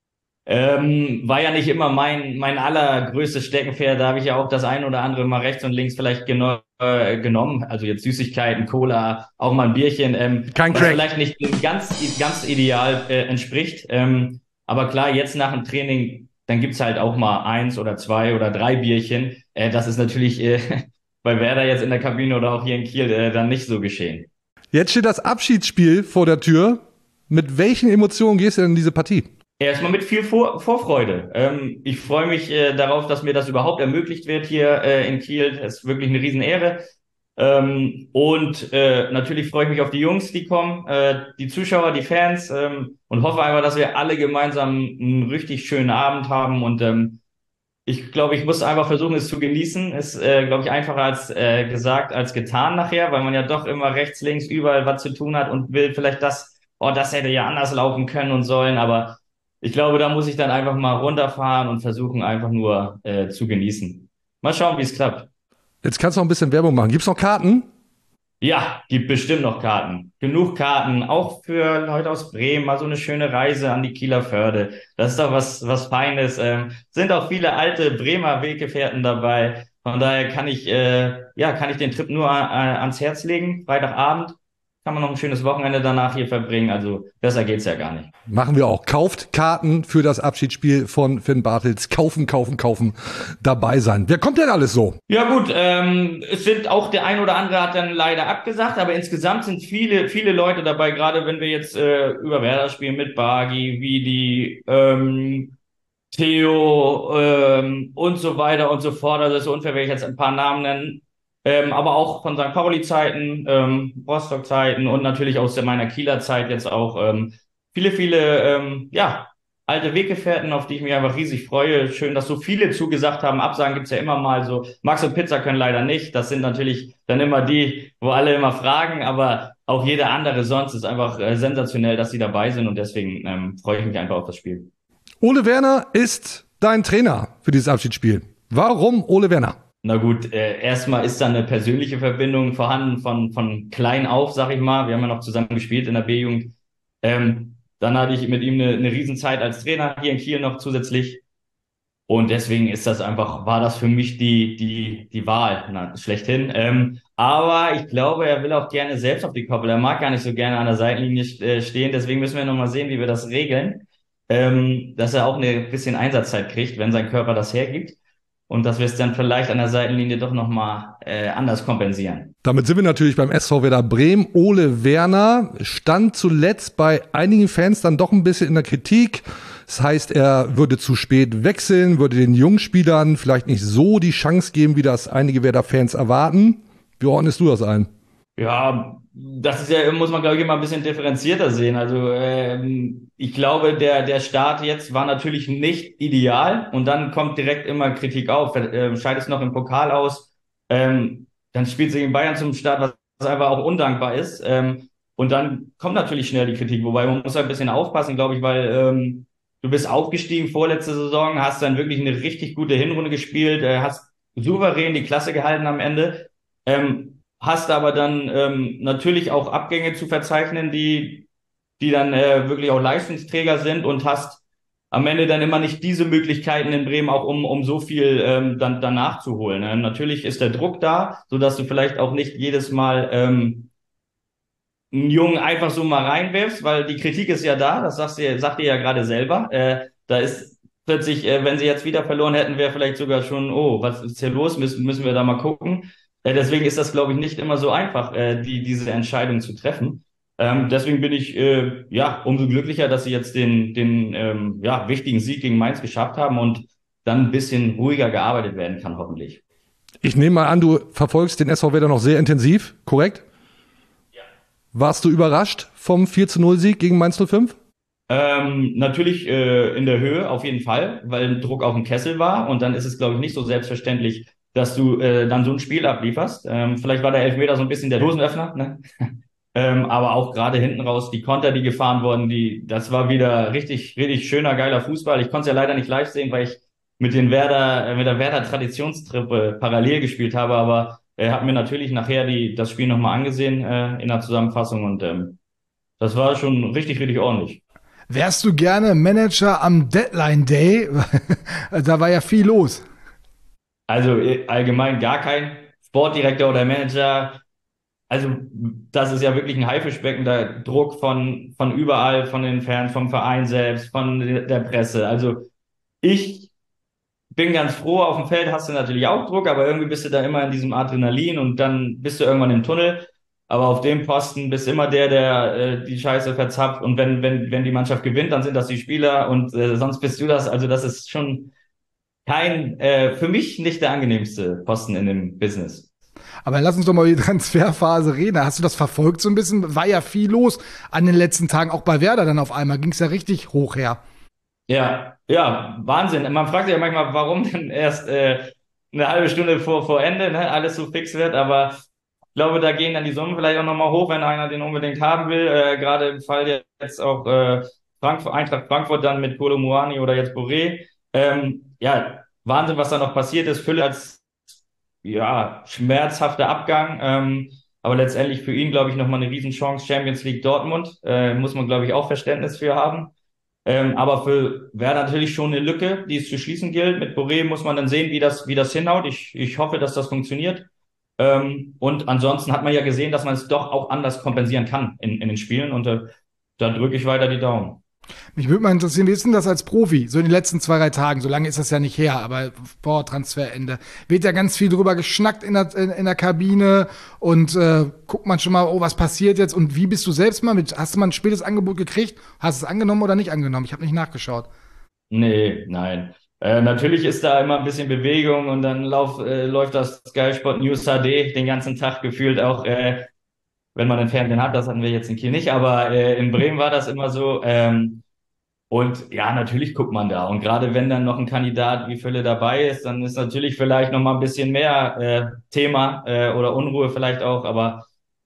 war ja nicht immer mein allergrößtes Steckenpferd. Da habe ich ja auch das ein oder andere mal rechts und links vielleicht genommen. Also jetzt Süßigkeiten, Cola, auch mal ein Bierchen. Kein was Crack. vielleicht nicht ganz ideal entspricht. Aber klar, jetzt nach dem Training, dann gibt's halt auch mal 1 oder 2 oder 3 Bierchen. Das ist natürlich bei Werder jetzt in der Kabine oder auch hier in Kiel dann nicht so geschehen. Jetzt steht das Abschiedsspiel vor der Tür. Mit welchen Emotionen gehst du denn in diese Partie? Erstmal mit viel Vorfreude. Ich freue mich darauf, dass mir das überhaupt ermöglicht wird hier in Kiel. Das ist wirklich eine Riesenehre. Und natürlich freue ich mich auf die Jungs, die kommen, die Zuschauer, die Fans und hoffe einfach, dass wir alle gemeinsam einen richtig schönen Abend haben. Und ich glaube, ich muss einfach versuchen, es zu genießen. Ist, glaube ich, einfacher als gesagt als getan nachher, weil man ja doch immer rechts, links, überall was zu tun hat und will vielleicht das hätte ja anders laufen können und sollen. Aber ich glaube, da muss ich dann einfach mal runterfahren und versuchen, einfach nur zu genießen. Mal schauen, wie es klappt. Jetzt kannst du noch ein bisschen Werbung machen. Gibt's noch Karten? Ja, gibt bestimmt noch Karten. Genug Karten, auch für Leute aus Bremen, mal so eine schöne Reise an die Kieler Förde. Das ist doch was Feines. Sind auch viele alte Bremer Weggefährten dabei. Von daher kann ich den Trip nur ans Herz legen. Freitagabend kann man noch ein schönes Wochenende danach hier verbringen. Also besser geht's ja gar nicht. Machen wir auch. Kauft Karten für das Abschiedsspiel von Finn Bartels. Kaufen. Dabei sein. Wer kommt denn alles so? Ja gut, es sind auch der ein oder andere hat dann leider abgesagt, aber insgesamt sind viele Leute dabei, gerade wenn wir jetzt über Werder spielen mit Bargi, Vidi, Theo und so weiter und so fort. Also es ist unfair, wenn ich jetzt ein paar Namen nennen. Aber auch von St. Pauli-Zeiten, Rostock-Zeiten und natürlich aus meiner Kieler Zeit jetzt auch viele alte Weggefährten, auf die ich mich einfach riesig freue. Schön, dass so viele zugesagt haben. Absagen gibt's ja immer mal so. Max und Pizza können leider nicht. Das sind natürlich dann immer die, wo alle immer fragen, aber auch jeder andere sonst ist einfach sensationell, dass sie dabei sind und deswegen freue ich mich einfach auf das Spiel. Ole Werner ist dein Trainer für dieses Abschiedsspiel. Warum Ole Werner? Na gut, erstmal ist da eine persönliche Verbindung vorhanden von klein auf, sag ich mal. Wir haben ja noch zusammen gespielt in der B-Jugend. Dann hatte ich mit ihm eine Riesenzeit als Trainer hier in Kiel noch zusätzlich. Und deswegen war das für mich die Wahl, schlechthin. Aber ich glaube, er will auch gerne selbst auf die Koppel. Er mag gar nicht so gerne an der Seitenlinie stehen. Deswegen müssen wir nochmal sehen, wie wir das regeln. Dass er auch eine bisschen Einsatzzeit kriegt, wenn sein Körper das hergibt. Und dass wir es dann vielleicht an der Seitenlinie doch nochmal anders kompensieren. Damit sind wir natürlich beim SV Werder Bremen. Ole Werner stand zuletzt bei einigen Fans dann doch ein bisschen in der Kritik. Das heißt, er würde zu spät wechseln, würde den jungen Spielern vielleicht nicht so die Chance geben, wie das einige Werder-Fans erwarten. Wie ordnest du das ein? Ja, das ist ja, muss man, glaube ich, immer ein bisschen differenzierter sehen. Also ich glaube, der Start jetzt war natürlich nicht ideal und dann kommt direkt immer Kritik auf. Scheidest noch im Pokal aus, dann spielt sie gegen Bayern zum Start, was einfach auch undankbar ist. Und dann kommt natürlich schnell die Kritik, wobei man muss ein bisschen aufpassen, glaube ich, weil du bist aufgestiegen vorletzte Saison, hast dann wirklich eine richtig gute Hinrunde gespielt, hast souverän die Klasse gehalten am Ende. Hast aber dann natürlich auch Abgänge zu verzeichnen, die dann wirklich auch Leistungsträger sind und hast am Ende dann immer nicht diese Möglichkeiten in Bremen auch um so viel dann danach zu holen. Natürlich ist der Druck da, so dass du vielleicht auch nicht jedes Mal einen Jungen einfach so mal reinwirfst, weil die Kritik ist ja da, das sagt ihr ja gerade selber. Da ist plötzlich, wenn sie jetzt wieder verloren hätten, wäre vielleicht sogar schon, oh, was ist hier los? Müssen wir da mal gucken. Deswegen ist das, glaube ich, nicht immer so einfach, diese Entscheidung zu treffen. Deswegen bin ich umso glücklicher, dass sie jetzt den wichtigen Sieg gegen Mainz geschafft haben und dann ein bisschen ruhiger gearbeitet werden kann, hoffentlich. Ich nehme mal an, du verfolgst den SV Werder noch sehr intensiv, korrekt? Ja. Warst du überrascht vom 4-0-Sieg gegen Mainz 05? Natürlich in der Höhe auf jeden Fall, weil Druck auf dem Kessel war und dann ist es, glaube ich, nicht so selbstverständlich, dass du dann so ein Spiel ablieferst. Vielleicht war der Elfmeter so ein bisschen der Dosenöffner, ne? Aber auch gerade hinten raus, die Konter, die gefahren wurden, das war wieder richtig, richtig schöner, geiler Fußball. Ich konnte es ja leider nicht live sehen, weil ich mit der Werder Traditionstruppe parallel gespielt habe, aber habe mir natürlich nachher das Spiel nochmal angesehen in der Zusammenfassung und das war schon richtig, richtig ordentlich. Wärst du gerne Manager am Deadline Day? Da war ja viel los. Also allgemein gar kein Sportdirektor oder Manager. Also das ist ja wirklich ein Haifischbecken, der Druck von überall, von den Fans, vom Verein selbst, von der Presse. Also ich bin ganz froh, auf dem Feld hast du natürlich auch Druck, aber irgendwie bist du da immer in diesem Adrenalin und dann bist du irgendwann im Tunnel. Aber auf dem Posten bist immer der die Scheiße verzapft und wenn die Mannschaft gewinnt, dann sind das die Spieler und sonst bist du das. Also das ist schon für mich nicht der angenehmste Posten in dem Business. Aber lass uns doch mal über die Transferphase reden. Hast du das verfolgt so ein bisschen? War ja viel los an den letzten Tagen, auch bei Werder dann auf einmal. Ging es ja richtig hoch her. Ja, Wahnsinn. Man fragt sich ja manchmal, warum denn erst eine halbe Stunde vor Ende alles so fix wird. Aber ich glaube, da gehen dann die Summen vielleicht auch nochmal hoch, wenn einer den unbedingt haben will. Gerade im Fall jetzt auch Eintracht Frankfurt dann mit Kolo Muani oder jetzt Boré. Wahnsinn, was da noch passiert ist. Fülle als schmerzhafter Abgang, aber letztendlich für ihn, glaube ich, nochmal eine Riesenchance. Champions League Dortmund, muss man, glaube ich, auch Verständnis für haben. Aber für Werder natürlich schon eine Lücke, die es zu schließen gilt. Mit Boré muss man dann sehen, wie das hinhaut. Ich hoffe, dass das funktioniert. Und ansonsten hat man ja gesehen, dass man es doch auch anders kompensieren kann in den Spielen und da drücke ich weiter die Daumen. Mich würde mal interessieren, wie ist denn das als Profi, so in den letzten 2-3 Tagen? So lange ist das ja nicht her, aber vor Transferende. Wird ja ganz viel drüber geschnackt in der Kabine und guckt man schon mal, oh, was passiert jetzt? Und wie bist du selbst mal hast du mal ein spätes Angebot gekriegt? Hast du es angenommen oder nicht angenommen? Ich habe nicht nachgeschaut. Nee, nein. Natürlich ist da immer ein bisschen Bewegung und dann läuft das Sky Sport News HD den ganzen Tag gefühlt auch, wenn man ein Fernsehen hat, das hatten wir jetzt in Kiel nicht, aber in Bremen war das immer so. Und ja, natürlich guckt man da. Und gerade wenn dann noch ein Kandidat wie Fülle dabei ist, dann ist natürlich vielleicht noch mal ein bisschen mehr Thema oder Unruhe vielleicht auch. Aber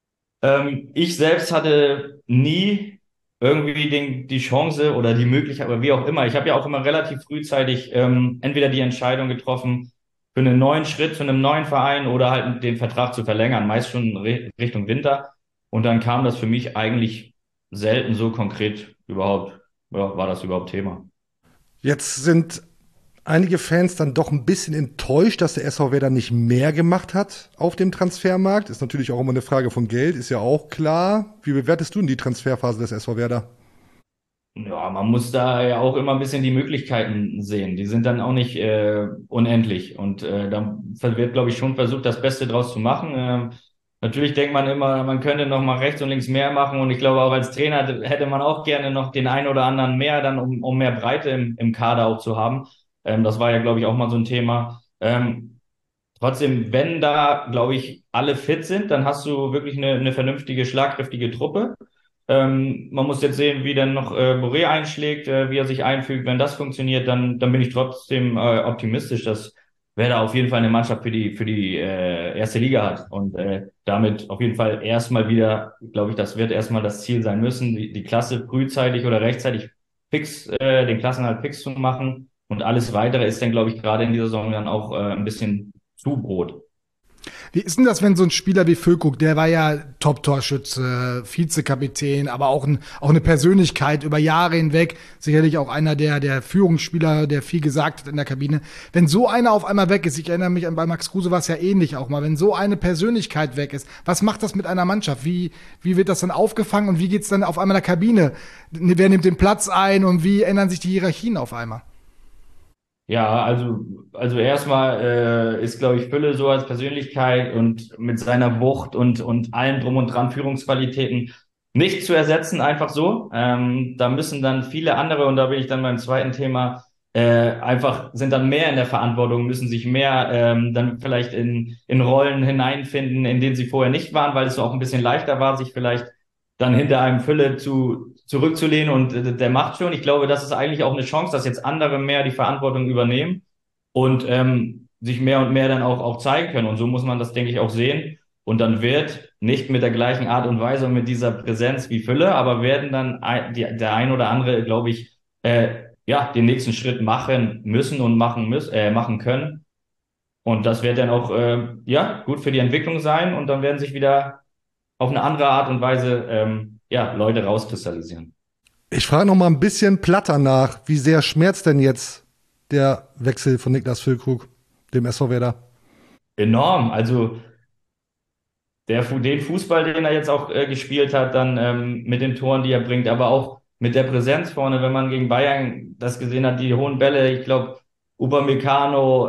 ich selbst hatte nie irgendwie die Chance oder die Möglichkeit, aber wie auch immer. Ich habe ja auch immer relativ frühzeitig entweder die Entscheidung getroffen für einen neuen Schritt, zu einem neuen Verein oder halt den Vertrag zu verlängern, meist schon Richtung Winter. Und dann kam das für mich eigentlich selten so konkret war das überhaupt Thema. Jetzt sind einige Fans dann doch ein bisschen enttäuscht, dass der SV Werder nicht mehr gemacht hat auf dem Transfermarkt. Ist natürlich auch immer eine Frage von Geld, ist ja auch klar. Wie bewertest du denn die Transferphase des SV Werder? Ja, man muss da ja auch immer ein bisschen die Möglichkeiten sehen. Die sind dann auch nicht unendlich. Und da wird, glaube ich, schon versucht, das Beste draus zu machen. Natürlich denkt man immer, man könnte noch mal rechts und links mehr machen. Und ich glaube, auch als Trainer hätte man auch gerne noch den einen oder anderen mehr, dann um mehr Breite im Kader auch zu haben. Das war ja, glaube ich, auch mal so ein Thema. Trotzdem, wenn da, glaube ich, alle fit sind, dann hast du wirklich eine vernünftige, schlagkräftige Truppe. Man muss jetzt sehen, wie dann noch Boré einschlägt, wie er sich einfügt. Wenn das funktioniert, dann bin ich trotzdem optimistisch, dass Werder auf jeden Fall eine Mannschaft für die erste Liga hat. Und damit auf jeden Fall erstmal wieder, glaube ich, das wird erstmal das Ziel sein müssen, die Klasse frühzeitig oder rechtzeitig fix, den Klassenerhalt fix zu machen. Und alles Weitere ist dann, glaube ich, gerade in dieser Saison dann auch ein bisschen Zubrot. Wie ist denn das, wenn so ein Spieler wie Füllkrug, der war ja Top-Torschütze, Vizekapitän, aber auch eine Persönlichkeit über Jahre hinweg, sicherlich auch einer der Führungsspieler, der viel gesagt hat in der Kabine. Wenn so einer auf einmal weg ist, ich erinnere mich an, bei Max Kruse war es ja ähnlich auch mal, wenn so eine Persönlichkeit weg ist, was macht das mit einer Mannschaft? Wie wird das dann aufgefangen und wie geht's dann auf einmal in der Kabine? Wer nimmt den Platz ein und wie ändern sich die Hierarchien auf einmal? Ja, also erstmal ist, glaube ich, Fülle so als Persönlichkeit und mit seiner Wucht und allem drum und dran Führungsqualitäten nicht zu ersetzen, einfach so. Da müssen dann viele andere, und da bin ich dann beim zweiten Thema, einfach sind dann mehr in der Verantwortung, müssen sich mehr dann vielleicht in Rollen hineinfinden, in denen sie vorher nicht waren, weil es so auch ein bisschen leichter war, sich vielleicht dann hinter einem Fülle zurückzulehnen und der macht schon. Ich glaube, das ist eigentlich auch eine Chance, dass jetzt andere mehr die Verantwortung übernehmen und sich mehr und mehr dann auch zeigen können. Und so muss man das, denke ich, auch sehen. Und dann wird nicht mit der gleichen Art und Weise und mit dieser Präsenz wie Fülle, aber werden dann der ein oder andere, glaube ich, ja, den nächsten Schritt machen müssen und machen können. Und das wird dann auch ja gut für die Entwicklung sein. Und dann werden sich wieder auf eine andere Art und Weise ja, Leute rauskristallisieren. Ich frage noch mal ein bisschen platter nach. Wie sehr schmerzt denn jetzt der Wechsel von Niklas Füllkrug, dem SV Werder? Enorm. Also den Fußball, den er jetzt auch gespielt hat, dann mit den Toren, die er bringt, aber auch mit der Präsenz vorne, wenn man gegen Bayern das gesehen hat, die hohen Bälle, ich glaube, Upamecano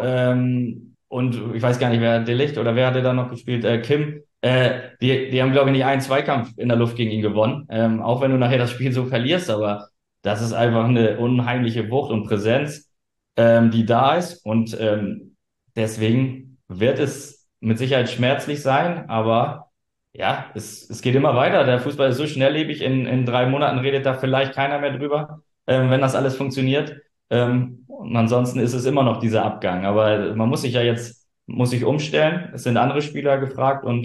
und ich weiß gar nicht, wer De Ligt oder wer hatte da noch gespielt, Kim, die haben, glaube ich, nicht einen Zweikampf in der Luft gegen ihn gewonnen, auch wenn du nachher das Spiel so verlierst, aber das ist einfach eine unheimliche Wucht und Präsenz, die da ist und deswegen wird es mit Sicherheit schmerzlich sein, aber ja, es geht immer weiter. Der Fußball ist so schnelllebig, in 3 Monaten redet da vielleicht keiner mehr drüber, wenn das alles funktioniert. Und ansonsten ist es immer noch dieser Abgang. Aber man muss sich umstellen. Es sind andere Spieler gefragt und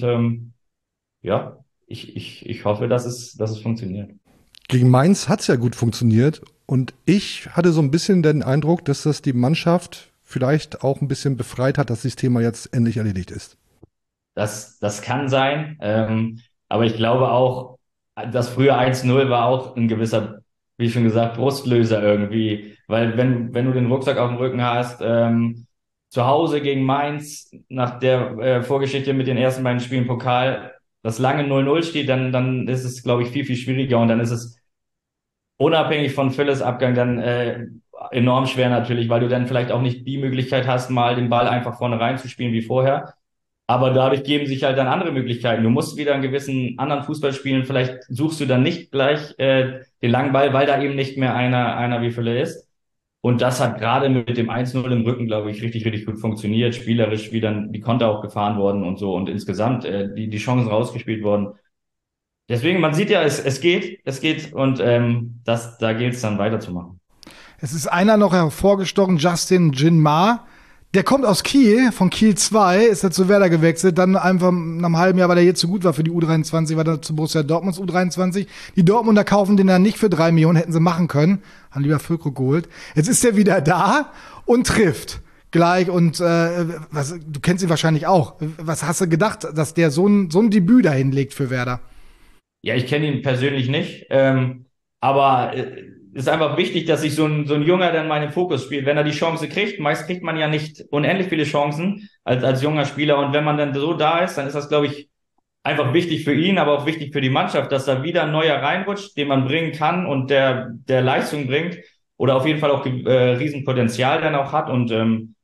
ja, ich hoffe, dass es funktioniert. Gegen Mainz hat es ja gut funktioniert und ich hatte so ein bisschen den Eindruck, dass das die Mannschaft vielleicht auch ein bisschen befreit hat, dass dieses Thema jetzt endlich erledigt ist. Das kann sein, aber ich glaube auch, das frühe 1-0 war auch ein gewisser, wie schon gesagt, Brustlöser irgendwie, weil wenn du den Rucksack auf dem Rücken hast, zu Hause gegen Mainz, nach der Vorgeschichte mit den ersten beiden Spielen im Pokal, das lange 0-0 steht, dann ist es, glaube ich, viel, viel schwieriger und dann ist es unabhängig von Philles Abgang dann enorm schwer natürlich, weil du dann vielleicht auch nicht die Möglichkeit hast, mal den Ball einfach vorne reinzuspielen wie vorher. Aber dadurch geben sich halt dann andere Möglichkeiten. Du musst wieder einen gewissen anderen Fußball spielen. Vielleicht suchst du dann nicht gleich den langen Ball, weil da eben nicht mehr einer wie Fülle ist. Und das hat gerade mit dem 1-0 im Rücken, glaube ich, richtig, richtig gut funktioniert. Spielerisch, wie dann die Konter auch gefahren worden und so. Und insgesamt die Chancen rausgespielt worden. Deswegen, man sieht ja, es geht. Und da gilt es dann weiterzumachen. Es ist einer noch hervorgestochen, Justin Jinmar. Der kommt aus Kiel, von Kiel 2, ist er zu Werder gewechselt, dann einfach nach einem halben Jahr, weil er hier zu gut war für die U23, war dann zu Borussia Dortmunds U23. Die Dortmunder kaufen den dann nicht für 3 Millionen, hätten sie machen können, haben lieber Füllkrug geholt. Jetzt ist er wieder da und trifft gleich und du kennst ihn wahrscheinlich auch. Was hast du gedacht, dass der so ein Debüt da hinlegt für Werder? Ja, ich kenne ihn persönlich nicht, aber ist einfach wichtig, dass sich so ein Junger dann mal in den Fokus spielt. Wenn er die Chance kriegt, meist kriegt man ja nicht unendlich viele Chancen als junger Spieler. Und wenn man dann so da ist, dann ist das, glaube ich, einfach wichtig für ihn, aber auch wichtig für die Mannschaft, dass da wieder ein neuer reinrutscht, den man bringen kann und der Leistung bringt oder auf jeden Fall auch Riesenpotenzial dann auch hat. Und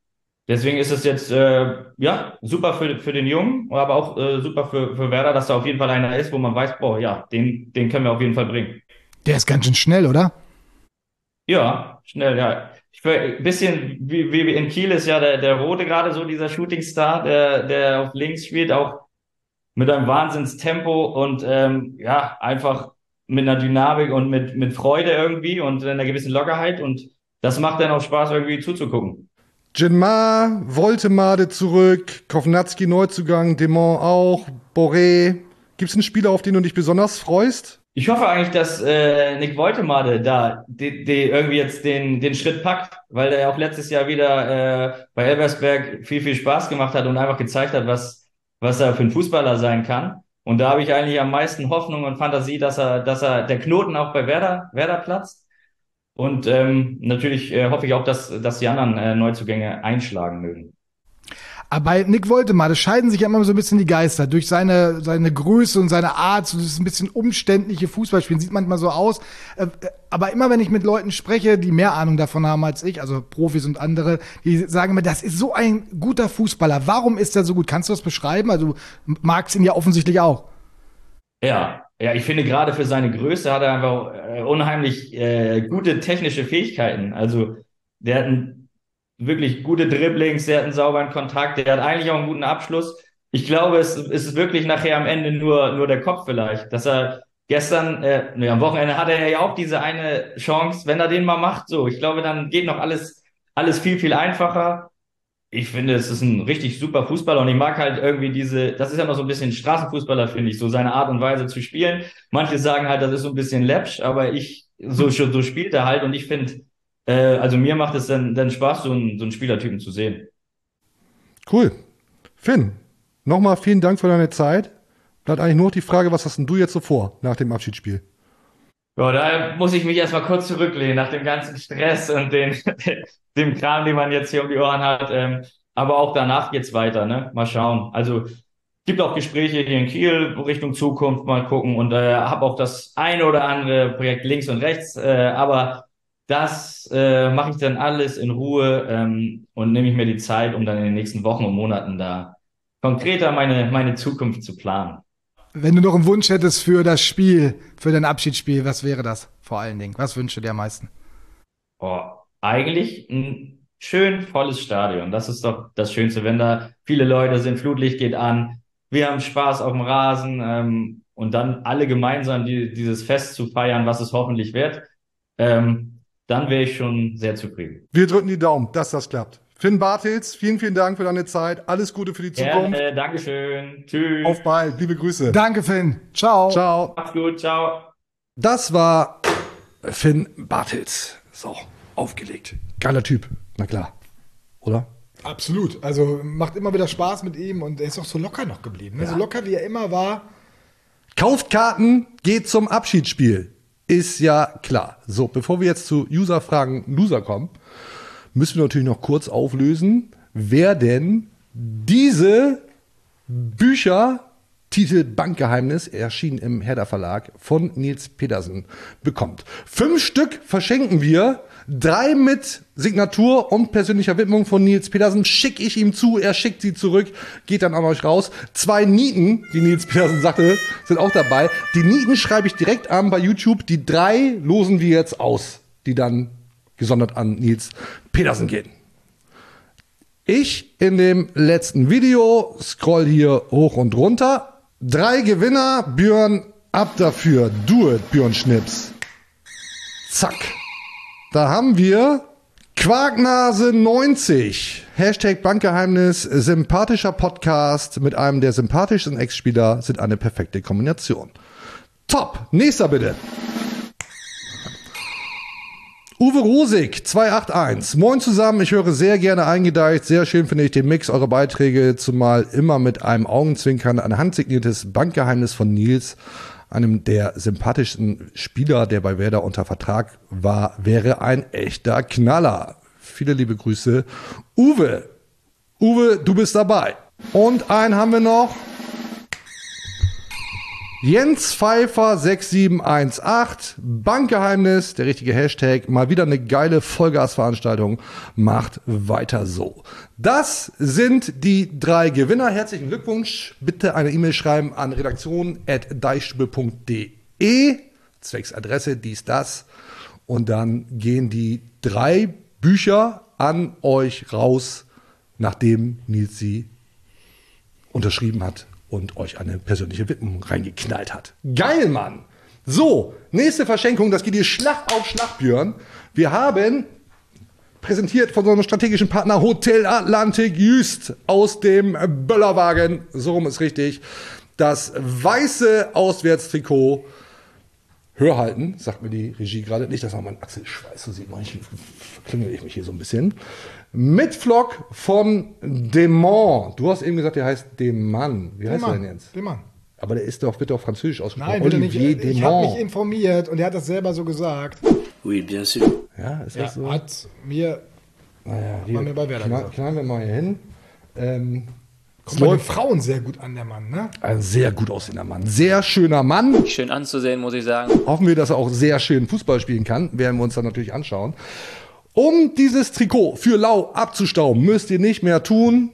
Deswegen ist es jetzt super für den Jungen, aber auch super für Werder, dass da auf jeden Fall einer ist, wo man weiß, boah, ja, den können wir auf jeden Fall bringen. Der ist ganz schön schnell, oder? Ja, schnell, ja. Ein bisschen wie in Kiel ist ja der Rote gerade so dieser Shootingstar, der auf links spielt, auch mit einem Wahnsinnstempo und einfach mit einer Dynamik und mit Freude irgendwie und einer gewissen Lockerheit und das macht dann auch Spaß, irgendwie zuzugucken. Jinmar, Woltemade zurück, Kovnatski Neuzugang, Demont auch, Boré. Gibt es einen Spieler, auf den du dich besonders freust? Ich hoffe eigentlich, dass Nick Woltemade da irgendwie jetzt den Schritt packt, weil der ja auch letztes Jahr wieder bei Elversberg viel Spaß gemacht hat und einfach gezeigt hat, was er für ein Fußballer sein kann. Und da habe ich eigentlich am meisten Hoffnung und Fantasie, dass er der Knoten auch bei Werder platzt. Und natürlich hoffe ich auch, dass die anderen Neuzugänge einschlagen mögen. Aber bei Nick Woltemade scheiden sich ja immer so ein bisschen die Geister. Durch seine Größe und seine Art, so das ein bisschen umständliche Fußballspielen, sieht manchmal so aus. Aber immer wenn ich mit Leuten spreche, die mehr Ahnung davon haben als ich, also Profis und andere, die sagen mir, das ist so ein guter Fußballer. Warum ist er so gut? Kannst du das beschreiben? Also du magst ihn ja offensichtlich auch. Ja, ich finde gerade für seine Größe hat er einfach unheimlich gute technische Fähigkeiten. Also der hat wirklich gute Dribblings, der hat einen sauberen Kontakt, der hat eigentlich auch einen guten Abschluss. Ich glaube, es ist wirklich nachher am Ende nur der Kopf vielleicht, dass er gestern, am Wochenende hatte er ja auch diese eine Chance, wenn er den mal macht, so. Ich glaube, dann geht noch alles viel einfacher. Ich finde, es ist ein richtig super Fußballer und ich mag halt irgendwie das ist ja noch so ein bisschen Straßenfußballer, finde ich, so seine Art und Weise zu spielen. Manche sagen halt, das ist so ein bisschen läppsch, aber so spielt er halt und ich finde, also mir macht es dann Spaß, so einen Spielertypen zu sehen. Cool. Finn, nochmal vielen Dank für deine Zeit. Bleibt eigentlich nur noch die Frage, was hast denn du jetzt so vor nach dem Abschiedsspiel? Ja, da muss ich mich erstmal kurz zurücklehnen nach dem ganzen Stress und dem Kram, den man jetzt hier um die Ohren hat. Aber auch danach geht's weiter, ne? Mal schauen. Also gibt auch Gespräche hier in Kiel Richtung Zukunft, mal gucken. Und habe auch das eine oder andere Projekt links und rechts. Aber das mache ich dann alles in Ruhe und nehme ich mir die Zeit, um dann in den nächsten Wochen und Monaten da konkreter meine Zukunft zu planen. Wenn du noch einen Wunsch hättest für das Spiel, für dein Abschiedsspiel, was wäre das vor allen Dingen? Was wünschst du dir am meisten? Oh, eigentlich ein schön volles Stadion. Das ist doch das Schönste, wenn da viele Leute sind, Flutlicht geht an, wir haben Spaß auf dem Rasen und dann alle gemeinsam dieses Fest zu feiern, was es hoffentlich wird, dann wäre ich schon sehr zufrieden. Wir drücken die Daumen, dass das klappt. Finn Bartels, vielen Dank für deine Zeit. Alles Gute für die Zukunft. Dankeschön. Tschüss. Auf bald. Liebe Grüße. Danke, Finn. Ciao. Ciao. Mach's gut. Ciao. Das war Finn Bartels. So, aufgelegt. Geiler Typ. Na klar. Oder? Absolut. Also macht immer wieder Spaß mit ihm und er ist auch so locker noch geblieben. Ne? Ja. So locker, wie er immer war. Kauft Karten, geht zum Abschiedsspiel. Ist ja klar. So, bevor wir jetzt zu User-Fragen Loser kommen, müssen wir natürlich noch kurz auflösen, wer denn diese Bücher, Titel Bankgeheimnis, erschienen im Herder Verlag von Nils Pedersen, bekommt. 5 Stück verschenken wir, 3 mit Signatur und persönlicher Widmung von Nils Pedersen, schicke ich ihm zu, er schickt sie zurück, geht dann an euch raus. 2 Nieten, die Nils Pedersen sagte, sind auch dabei. Die Nieten schreibe ich direkt an bei YouTube, die 3 losen wir jetzt aus, die dann gesondert an Nils Pedersen gehen. Ich in dem letzten Video scroll hier hoch und runter. 3 Gewinner, Björn, ab dafür. Do it, Björn Schnips. Zack. Da haben wir Quarknase 90. Hashtag Bankgeheimnis, sympathischer Podcast mit einem der sympathischsten Ex-Spieler sind eine perfekte Kombination. Top. Nächster bitte. Uwe Rosig, 281. Moin zusammen, ich höre sehr gerne eingedeicht. Sehr schön finde ich den Mix, eure Beiträge, zumal immer mit einem Augenzwinkern. Ein handsigniertes Bankgeheimnis von Nils, einem der sympathischsten Spieler, der bei Werder unter Vertrag war, wäre ein echter Knaller. Viele liebe Grüße. Uwe, du bist dabei. Und einen haben wir noch. Jens Pfeiffer 6718, Bankgeheimnis, der richtige Hashtag, mal wieder eine geile Vollgasveranstaltung, macht weiter so. Das sind die 3 Gewinner. Herzlichen Glückwunsch. Bitte eine E-Mail schreiben an redaktion@deichstube.de, zwecks Adresse, dies, das. Und dann gehen die 3 Bücher an euch raus, nachdem Nils sie unterschrieben hat und euch eine persönliche Widmung reingeknallt hat. Geil, Mann! So, nächste Verschenkung, das geht hier Schlag auf Schlag, Björn. Wir haben, präsentiert von unserem strategischen Partner Hotel Atlantik Jüst aus dem Böllerwagen, so rum ist richtig, das weiße Auswärtstrikot. Hör halten, sagt mir die Regie gerade. Nicht, dass man meinen Achselschweiß so sieht. Manchmal verklingel ich mich hier so ein bisschen. Mit Flock von Demont. Du hast eben gesagt, der heißt Demann. Wie heißt der denn jetzt? Demann. Aber der ist doch bitte auf Französisch ausgesprochen. Nein, bitte nicht. Olivier Ich habe mich Demont. informiert und er hat das selber so gesagt. Oui, bien sûr. Ja, ist Ja, das so? hat mir, Naja, hat mir bei Werder gesagt. knallen wir mal hier hin. Kommt bei den Frauen sehr gut an, der Mann, ne? Ein sehr gut aussehender Mann. Sehr schöner Mann. Schön anzusehen, muss ich sagen. Hoffen wir, dass er auch sehr schön Fußball spielen kann. Werden wir uns dann natürlich anschauen. Um dieses Trikot für Lau abzustauben, müsst ihr nicht mehr tun,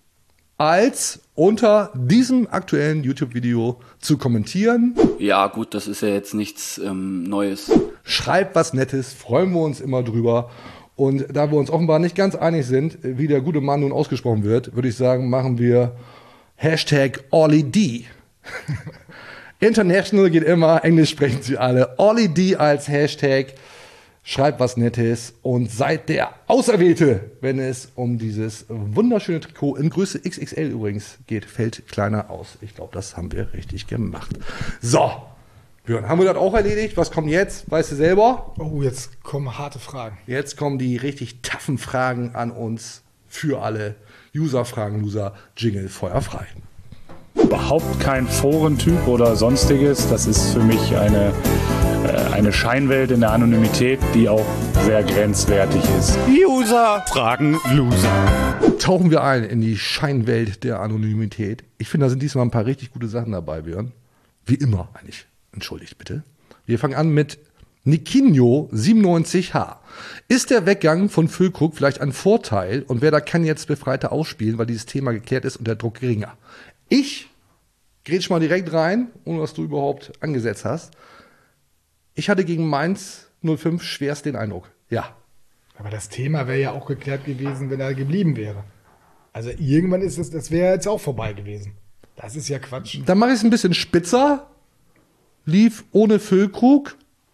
als unter diesem aktuellen YouTube-Video zu kommentieren. Ja, gut, das ist ja jetzt nichts Neues. Schreibt was Nettes, freuen wir uns immer drüber. Und da wir uns offenbar nicht ganz einig sind, wie der gute Mann nun ausgesprochen wird, würde ich sagen, machen wir Hashtag OllyD. International geht immer, Englisch sprechen sie alle. OllyD als Hashtag. Schreibt was Nettes und seid der Auserwählte, wenn es um dieses wunderschöne Trikot in Größe XXL übrigens geht. Fällt kleiner aus. Ich glaube, das haben wir richtig gemacht. So, Björn, haben wir das auch erledigt? Was kommt jetzt? Weißt du selber? Oh, jetzt kommen harte Fragen. Jetzt kommen die richtig taffen Fragen an uns für alle. User-Fragen, Loser, Jingle, Feuer frei. Überhaupt kein Forentyp oder sonstiges. Das ist für mich eine Scheinwelt in der Anonymität, die auch sehr grenzwertig ist. User fragen Loser. Tauchen wir ein in die Scheinwelt der Anonymität. Ich finde, da sind diesmal ein paar richtig gute Sachen dabei, Björn. Wie immer eigentlich. Entschuldigt bitte. Wir fangen an mit Nikinho 97H. Ist der Weggang von Füllkrug vielleicht ein Vorteil und Werder kann jetzt befreiter ausspielen, weil dieses Thema geklärt ist und der Druck geringer? Ich grätsch mal direkt rein, ohne dass du überhaupt angesetzt hast. Ich hatte gegen Mainz 05 schwerst den Eindruck. Ja. Aber das Thema wäre ja auch geklärt gewesen, wenn er geblieben wäre. Also irgendwann ist es, das wäre jetzt auch vorbei gewesen. Das ist ja Quatsch. Dann mache ich es ein bisschen spitzer. Lief ohne Füllkrug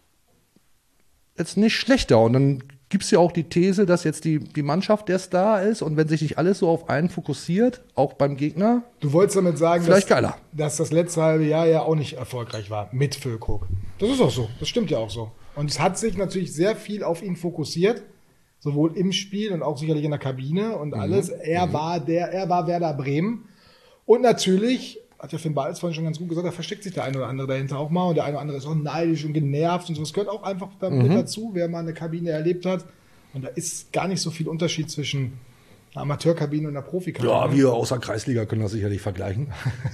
jetzt nicht schlechter. Und dann gibt es ja auch die These, dass jetzt die Mannschaft der Star ist und wenn sich nicht alles so auf einen fokussiert, auch beim Gegner, Du wolltest damit sagen, vielleicht geiler. dass das letzte halbe Jahr ja auch nicht erfolgreich war mit Füllkrug. Das ist auch so. Das stimmt ja auch so. Und es hat sich natürlich sehr viel auf ihn fokussiert, sowohl im Spiel und auch sicherlich in der Kabine und alles. Er war Werder Bremen. Und natürlich, hat ja Finn Balz vorhin schon ganz gut gesagt, da versteckt sich der eine oder andere dahinter auch mal und der eine oder andere ist auch neidisch und genervt und so. Das gehört auch einfach damit dazu, wer mal eine Kabine erlebt hat. Und da ist gar nicht so viel Unterschied zwischen einer Amateurkabine und einer Profikabine. Ja, wir außer Kreisliga können das sicherlich vergleichen.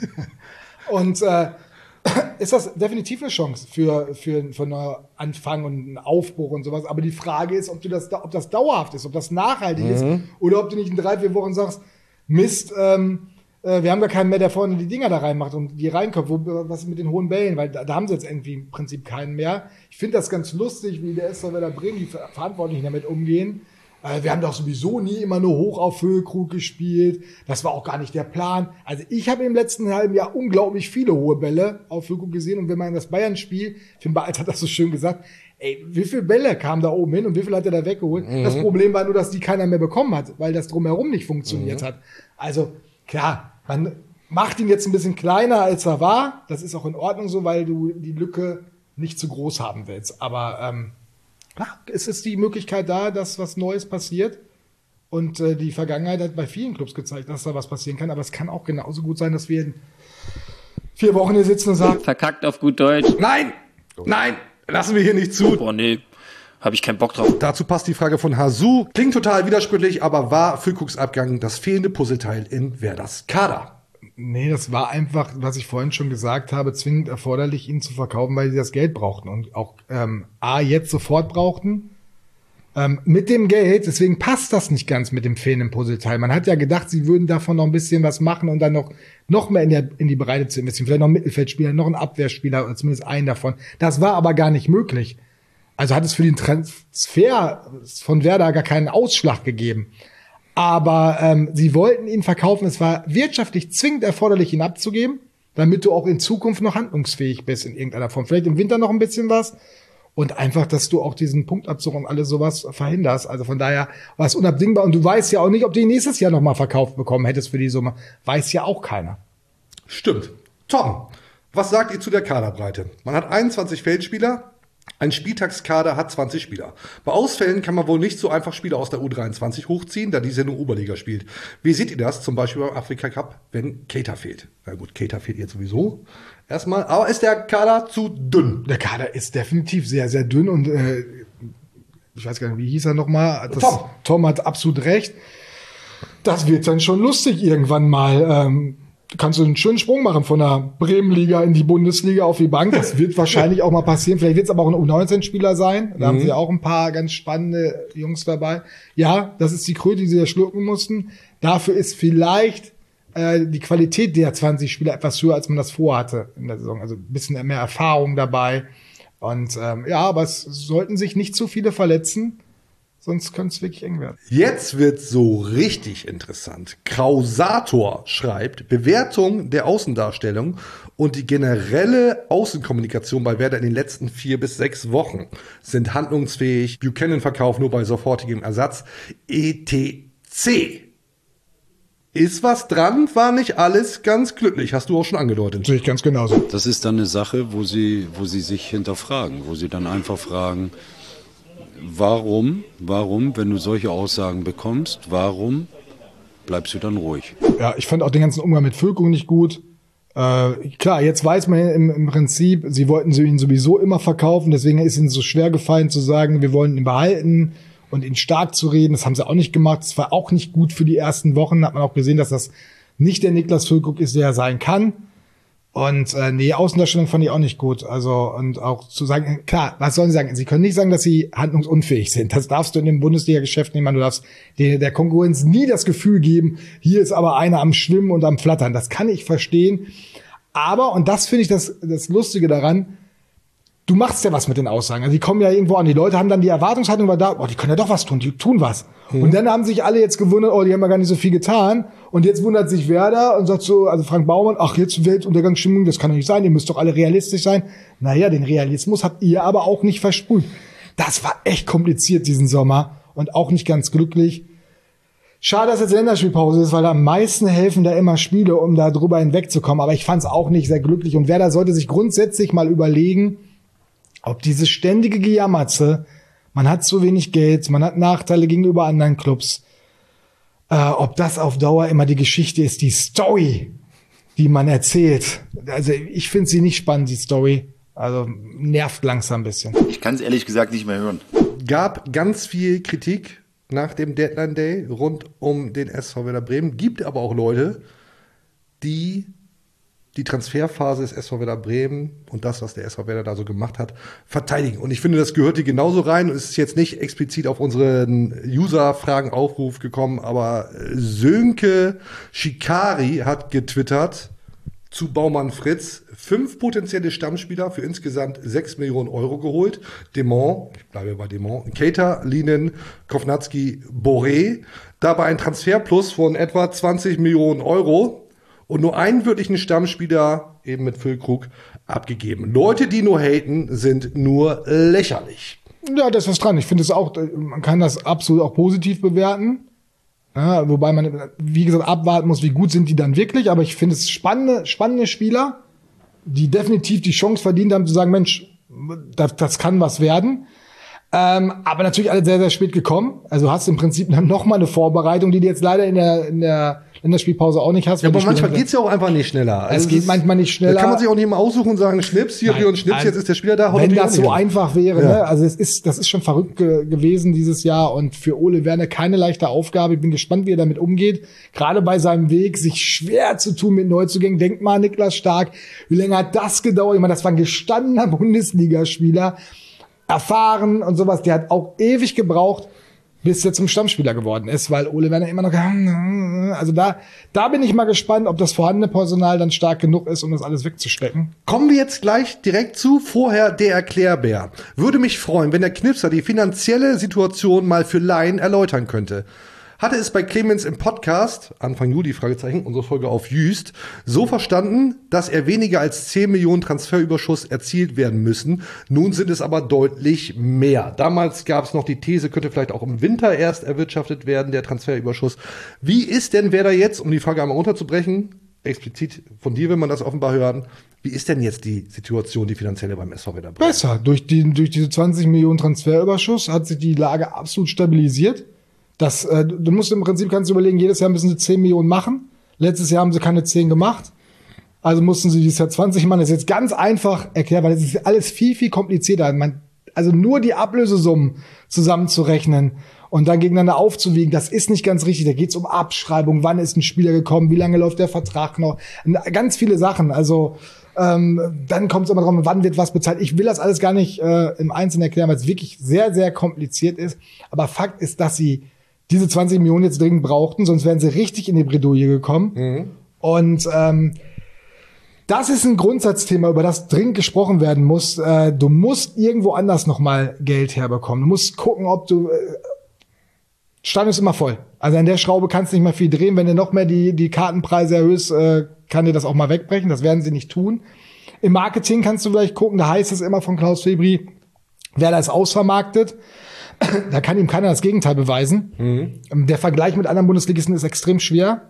Und ist das definitiv eine Chance für einen Anfang und einen Aufbruch und sowas. Aber die Frage ist, ob das dauerhaft ist, ob das nachhaltig ist oder ob du nicht in 3-4 Wochen sagst, Mist, wir haben gar keinen mehr, der vorne die Dinger da reinmacht und die reinkommt. Was ist mit den hohen Bällen? Weil da haben sie jetzt irgendwie im Prinzip keinen mehr. Ich finde das ganz lustig, wie der SV Werder Bremen, die Verantwortlichen damit umgehen. Wir haben doch sowieso nie immer nur hoch auf Füllkrug gespielt. Das war auch gar nicht der Plan. Also ich habe im letzten halben Jahr unglaublich viele hohe Bälle auf Füllkrug gesehen. Und wenn man das Bayern-Spiel, Finn Balz hat das so schön gesagt, ey, wie viele Bälle kamen da oben hin und wie viel hat er da weggeholt? Das Problem war nur, dass die keiner mehr bekommen hat, weil das drumherum nicht funktioniert hat. Also klar, man macht ihn jetzt ein bisschen kleiner, als er war. Das ist auch in Ordnung so, weil du die Lücke nicht zu groß haben willst. Aber es ist die Möglichkeit da, dass was Neues passiert. Und die Vergangenheit hat bei vielen Clubs gezeigt, dass da was passieren kann. Aber es kann auch genauso gut sein, dass wir in 4 Wochen hier sitzen und sagen, Verkackt auf gut Deutsch. Nein! Nein! Lassen wir hier nicht zu. Boah, nee, habe ich keinen Bock drauf. Dazu passt die Frage von Hasu. Klingt total widersprüchlich, aber war Füllkrugs Abgang das fehlende Puzzleteil in Werders Kader? Nee, das war einfach, was ich vorhin schon gesagt habe, zwingend erforderlich, ihn zu verkaufen, weil sie das Geld brauchten und auch jetzt sofort brauchten. Mit dem Geld, deswegen passt das nicht ganz mit dem fehlenden Puzzleteil. Man hat ja gedacht, sie würden davon noch ein bisschen was machen und dann noch mehr in die Breite zu investieren. Vielleicht noch einen Mittelfeldspieler, noch einen Abwehrspieler oder zumindest einen davon. Das war aber gar nicht möglich. Also hat es für den Transfer von Werder gar keinen Ausschlag gegeben. Aber sie wollten ihn verkaufen. Es war wirtschaftlich zwingend erforderlich, ihn abzugeben, damit du auch in Zukunft noch handlungsfähig bist in irgendeiner Form. Vielleicht im Winter noch ein bisschen was. Und einfach, dass du auch diesen Punktabzug und alles sowas verhinderst. Also von daher war es unabdingbar. Und du weißt ja auch nicht, ob du ihn nächstes Jahr nochmal verkauft bekommen hättest für die Summe. Weiß ja auch keiner. Stimmt. Tom, was sagt ihr zu der Kaderbreite? Man hat 21 Feldspieler. Ein Spieltagskader hat 20 Spieler. Bei Ausfällen kann man wohl nicht so einfach Spieler aus der U23 hochziehen, da diese nur Oberliga spielt. Wie seht ihr das zum Beispiel beim Afrika Cup, wenn Keita fehlt? Na gut, Keita fehlt jetzt sowieso erstmal. Aber ist der Kader zu dünn? Der Kader ist definitiv sehr, sehr dünn und ich weiß gar nicht, wie hieß er nochmal? Tom hat absolut recht. Das wird dann schon lustig irgendwann mal. Kannst du einen schönen Sprung machen von der Bremenliga in die Bundesliga auf die Bank. Das wird wahrscheinlich auch mal passieren. Vielleicht wird es aber auch ein U19-Spieler sein. Da haben sie auch ein paar ganz spannende Jungs dabei. Ja, das ist die Kröte, die sie da schlucken mussten. Dafür ist vielleicht die Qualität der 20 Spieler etwas höher, als man das vorhatte in der Saison. Also ein bisschen mehr Erfahrung dabei. Und aber es sollten sich nicht zu viele verletzen. Sonst könnte es wirklich eng werden. Jetzt wird's so richtig interessant. Krausator schreibt, Bewertung der Außendarstellung und die generelle Außenkommunikation bei Werder in den letzten 4 bis 6 Wochen sind handlungsfähig. Buchanan-Verkauf nur bei sofortigem Ersatz. ETC. Ist was dran, war nicht alles ganz glücklich. Hast du auch schon angedeutet. Sehe ich ganz genauso. Das ist dann eine Sache, wo sie sich hinterfragen, wo sie dann einfach fragen, Warum, wenn du solche Aussagen bekommst, warum bleibst du dann ruhig? Ja, ich fand auch den ganzen Umgang mit Füllkrug nicht gut. Klar, jetzt weiß man im Prinzip, sie wollten ihn sowieso immer verkaufen, deswegen ist ihnen so schwer gefallen zu sagen, wir wollen ihn behalten und ihn stark zu reden. Das haben sie auch nicht gemacht. Das war auch nicht gut für die ersten Wochen. Hat man auch gesehen, dass das nicht der Niklas Füllkrug ist, der er sein kann. Und Außendarstellung fand ich auch nicht gut. Also, und auch zu sagen, klar, was sollen sie sagen? Sie können nicht sagen, dass sie handlungsunfähig sind. Das darfst du in dem Bundesliga-Geschäft nicht machen. Du darfst der Konkurrenz nie das Gefühl geben, hier ist aber einer am Schwimmen und am Flattern. Das kann ich verstehen. Aber, und das finde ich das Lustige daran, du machst ja was mit den Aussagen. Also die kommen ja irgendwo an. Die Leute haben dann die Erwartungshaltung, die können ja doch was tun, die tun was. Und dann haben sich alle jetzt gewundert, die haben ja gar nicht so viel getan. Und jetzt wundert sich Werder und sagt so, also Frank Baumann, jetzt Weltuntergangsstimmung, das kann doch nicht sein, ihr müsst doch alle realistisch sein. Naja, den Realismus habt ihr aber auch nicht versprüht. Das war echt kompliziert diesen Sommer und auch nicht ganz glücklich. Schade, dass jetzt Länderspielpause ist, weil am meisten helfen da immer Spiele, um da drüber hinwegzukommen. Aber ich fand es auch nicht sehr glücklich. Und Werder sollte sich grundsätzlich mal überlegen, ob diese ständige Gejammerze, man hat zu wenig Geld, man hat Nachteile gegenüber anderen Clubs, ob das auf Dauer immer die Geschichte ist, die Story, die man erzählt. Also ich finde sie nicht spannend, die Story. Also nervt langsam ein bisschen. Ich kann es ehrlich gesagt nicht mehr hören. Gab ganz viel Kritik nach dem Deadline Day rund um den SV Werder Bremen. Gibt aber auch Leute, die Transferphase des SV Werder Bremen und das, was der SV Werder da so gemacht hat, verteidigen. Und ich finde, das gehört hier genauso rein. Und es ist jetzt nicht explizit auf unseren User-Fragen-Aufruf gekommen, aber Sönke Schikari hat getwittert zu Baumann Fritz, 5 potenzielle Stammspieler für insgesamt 6 Millionen Euro geholt. Demont, ich bleibe bei Demont, Keita, Linen, Kovnatski, Boré. Dabei ein Transferplus von etwa 20 Millionen Euro. Und nur einen wirklichen Stammspieler, eben mit Füllkrug, abgegeben. Leute, die nur haten, sind nur lächerlich. Ja, da ist was dran. Ich finde es auch, man kann das absolut auch positiv bewerten. Ja, wobei man, wie gesagt, abwarten muss, wie gut sind die dann wirklich. Aber ich finde es spannende Spieler, die definitiv die Chance verdient haben, zu sagen, Mensch, das kann was werden. Aber natürlich alle sehr, sehr spät gekommen. Also hast im Prinzip noch mal eine Vorbereitung, die dir jetzt leider in der Länderspielpause auch nicht hast. Ja, aber manchmal geht's ja auch einfach nicht schneller. Es geht manchmal nicht schneller. Da kann man sich auch nicht immer aussuchen und sagen, Schnips, hier und Schnips, jetzt ist der Spieler da. Wenn das so einfach wäre, ne? Also das ist schon verrückt gewesen dieses Jahr und für Ole Werner keine leichte Aufgabe. Ich bin gespannt, wie er damit umgeht. Gerade bei seinem Weg, sich schwer zu tun mit Neuzugängen. Denk mal, Niklas Stark, wie lange hat das gedauert? Ich meine, das war ein gestandener Bundesligaspieler, erfahren und sowas. Der hat auch ewig gebraucht, bis er zum Stammspieler geworden ist, weil Ole Werner immer noch, also da bin ich mal gespannt, ob das vorhandene Personal dann stark genug ist, um das alles wegzustecken. Kommen wir jetzt gleich direkt zu. Vorher der Erklärbär. Würde mich freuen, wenn der Knipser die finanzielle Situation mal für Laien erläutern könnte. Hatte es bei Clemens im Podcast, Anfang Juli, Fragezeichen, unsere Folge auf Jüst, so verstanden, dass er weniger als 10 Millionen Transferüberschuss erzielt werden müssen. Nun sind es aber deutlich mehr. Damals gab es noch die These, könnte vielleicht auch im Winter erst erwirtschaftet werden, der Transferüberschuss. Wie ist denn Werder jetzt, um die Frage einmal runterzubrechen, explizit von dir will man das offenbar hören, wie ist denn jetzt die Situation, die finanzielle beim SV Werder Bremen? Besser. Durch diese 20 Millionen Transferüberschuss hat sich die Lage absolut stabilisiert. Du musst im Prinzip, kannst du überlegen, jedes Jahr müssen sie 10 Millionen machen. Letztes Jahr haben sie keine 10 gemacht. Also mussten sie dieses Jahr 20 machen. Das ist jetzt ganz einfach erklärt, weil das ist alles viel, viel komplizierter. Also nur die Ablösesummen zusammenzurechnen und dann gegeneinander aufzuwiegen, das ist nicht ganz richtig. Da geht es um Abschreibung, wann ist ein Spieler gekommen, wie lange läuft der Vertrag noch. Ganz viele Sachen. Also dann kommt es immer drauf, wann wird was bezahlt. Ich will das alles gar nicht im Einzelnen erklären, weil es wirklich sehr, sehr kompliziert ist. Aber Fakt ist, dass sie diese 20 Millionen jetzt dringend brauchten, sonst wären sie richtig in die Bredouille gekommen. Mhm. Und das ist ein Grundsatzthema, über das dringend gesprochen werden muss. Du musst irgendwo anders nochmal Geld herbekommen. Du musst gucken, ob du Stadion ist immer voll. Also an der Schraube kannst du nicht mehr viel drehen. Wenn du noch mehr die Kartenpreise erhöhst, kann dir das auch mal wegbrechen. Das werden sie nicht tun. Im Marketing kannst du vielleicht gucken, da heißt es immer von Klaus Febri, wer da ist ausvermarktet. Da kann ihm keiner das Gegenteil beweisen. Mhm. Der Vergleich mit anderen Bundesligisten ist extrem schwer.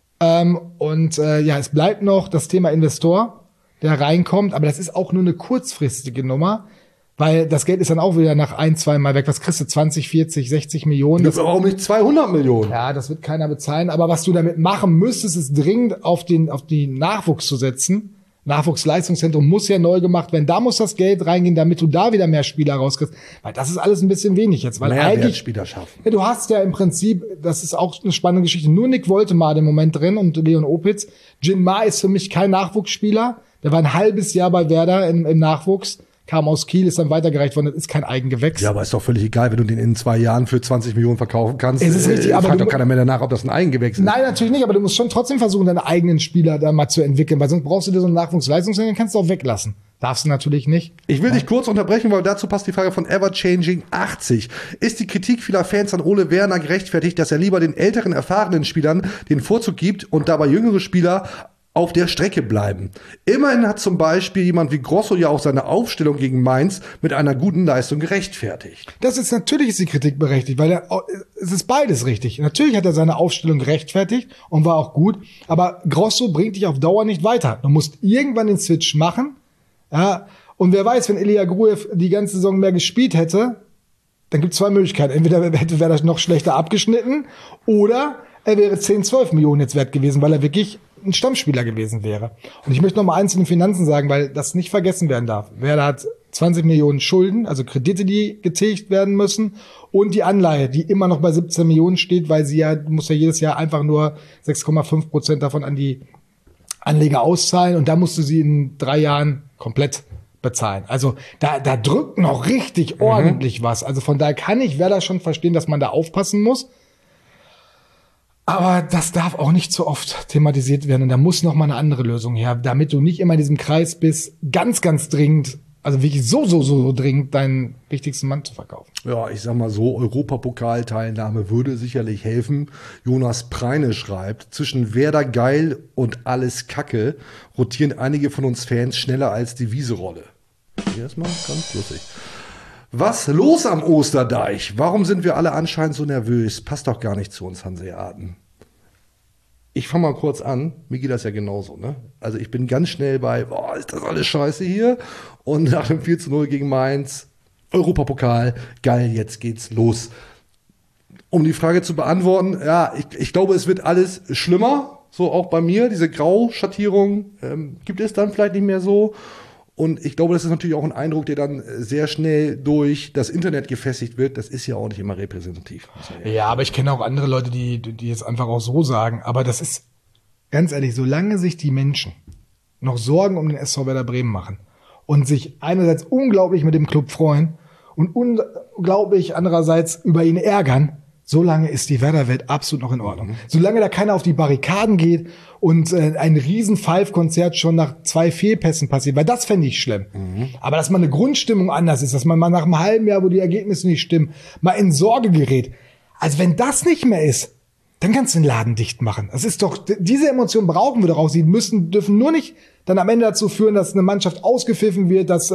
Es bleibt noch das Thema Investor, der reinkommt. Aber das ist auch nur eine kurzfristige Nummer, weil das Geld ist dann auch wieder nach 1-2 Mal weg. Was kriegst du? 20, 40, 60 Millionen? Das ist auch nicht 200 Millionen. Ja, das wird keiner bezahlen. Aber was du damit machen müsstest, ist dringend auf den Nachwuchs zu setzen. Nachwuchsleistungszentrum muss ja neu gemacht werden. Da muss das Geld reingehen, damit du da wieder mehr Spieler rauskriegst. Weil das ist alles ein bisschen wenig jetzt. Weil eigentlich Spieler schaffen. Ja, du hast ja im Prinzip, das ist auch eine spannende Geschichte, nur Nick Woltemade im Moment drin und Leon Opitz. Jin Ma ist für mich kein Nachwuchsspieler. Der war ein halbes Jahr bei Werder im Nachwuchs. Kam aus Kiel, ist dann weitergereicht worden, das ist kein Eigengewächs. Ja, aber ist doch völlig egal, wenn du den in 2 Jahren für 20 Millionen verkaufen kannst. Es ist richtig, aber fragt doch keiner mehr danach, ob das ein Eigengewächs ist. Nein, natürlich nicht, aber du musst schon trotzdem versuchen, deine eigenen Spieler da mal zu entwickeln, weil sonst brauchst du dir so einen Nachwuchsleistungszentrum, den kannst du auch weglassen. Darfst du natürlich nicht. Ich will dich kurz unterbrechen, weil dazu passt die Frage von Everchanging80. Ist die Kritik vieler Fans an Ole Werner gerechtfertigt, dass er lieber den älteren, erfahrenen Spielern den Vorzug gibt und dabei jüngere Spieler auf der Strecke bleiben? Immerhin hat zum Beispiel jemand wie Grosso ja auch seine Aufstellung gegen Mainz mit einer guten Leistung gerechtfertigt. Natürlich ist die Kritik berechtigt, weil es ist beides richtig. Natürlich hat er seine Aufstellung gerechtfertigt und war auch gut, aber Grosso bringt dich auf Dauer nicht weiter. Du musst irgendwann den Switch machen. Ja, und wer weiß, wenn Ilya Gruev die ganze Saison mehr gespielt hätte, dann gibt es 2 Möglichkeiten. Entweder wäre das noch schlechter abgeschnitten oder er wäre 10, 12 Millionen jetzt wert gewesen, weil er wirklich ein Stammspieler gewesen wäre. Und ich möchte noch mal eins zu den Finanzen sagen, weil das nicht vergessen werden darf. Werder hat 20 Millionen Schulden, also Kredite, die getilgt werden müssen, und die Anleihe, die immer noch bei 17 Millionen steht, weil muss ja jedes Jahr einfach nur 6,5% davon an die Anleger auszahlen und da musst du sie in 3 Jahren komplett bezahlen. Also da drückt noch richtig ordentlich was. Also von daher kann ich Werder schon verstehen, dass man da aufpassen muss. Aber das darf auch nicht zu oft thematisiert werden. Und da muss noch mal eine andere Lösung her, damit du nicht immer in diesem Kreis bist, ganz, ganz dringend, also wirklich so dringend, deinen wichtigsten Mann zu verkaufen. Ja, ich sag mal so, Europapokalteilnahme würde sicherlich helfen. Jonas Preine schreibt, zwischen Werder geil und alles Kacke rotieren einige von uns Fans schneller als die Wieserolle. Erstmal ganz lustig. Was los am Osterdeich? Warum sind wir alle anscheinend so nervös? Passt doch gar nicht zu uns Hanseaten. Ich fange mal kurz an. Mir geht das ja genauso, ne? Also ich bin ganz schnell bei, boah, ist das alles scheiße hier? Und nach dem 4:0 gegen Mainz, Europapokal, geil, jetzt geht's los. um die Frage zu beantworten, ja, ich glaube, es wird alles schlimmer. So auch bei mir, diese Grauschattierung gibt es dann vielleicht nicht mehr so. Und ich glaube, das ist natürlich auch ein Eindruck, der dann sehr schnell durch das Internet gefestigt wird. Das ist ja auch nicht immer repräsentativ. Ja, aber ich kenne auch andere Leute, die jetzt einfach auch so sagen. Aber das ist, ganz ehrlich, solange sich die Menschen noch Sorgen um den SV Werder Bremen machen und sich einerseits unglaublich mit dem Club freuen und unglaublich andererseits über ihn ärgern, solange ist die Werder-Welt absolut noch in Ordnung. Solange da keiner auf die Barrikaden geht und ein riesen Five-Konzert schon nach 2 Fehlpässen passiert, weil das fände ich schlimm. Aber dass mal eine Grundstimmung anders ist, dass man mal nach einem halben Jahr, wo die Ergebnisse nicht stimmen, mal in Sorge gerät. Also wenn das nicht mehr ist, dann kannst du den Laden dicht machen. Das ist doch, diese Emotionen brauchen wir doch auch. Sie dürfen nur nicht dann am Ende dazu führen, dass eine Mannschaft ausgepfiffen wird, dass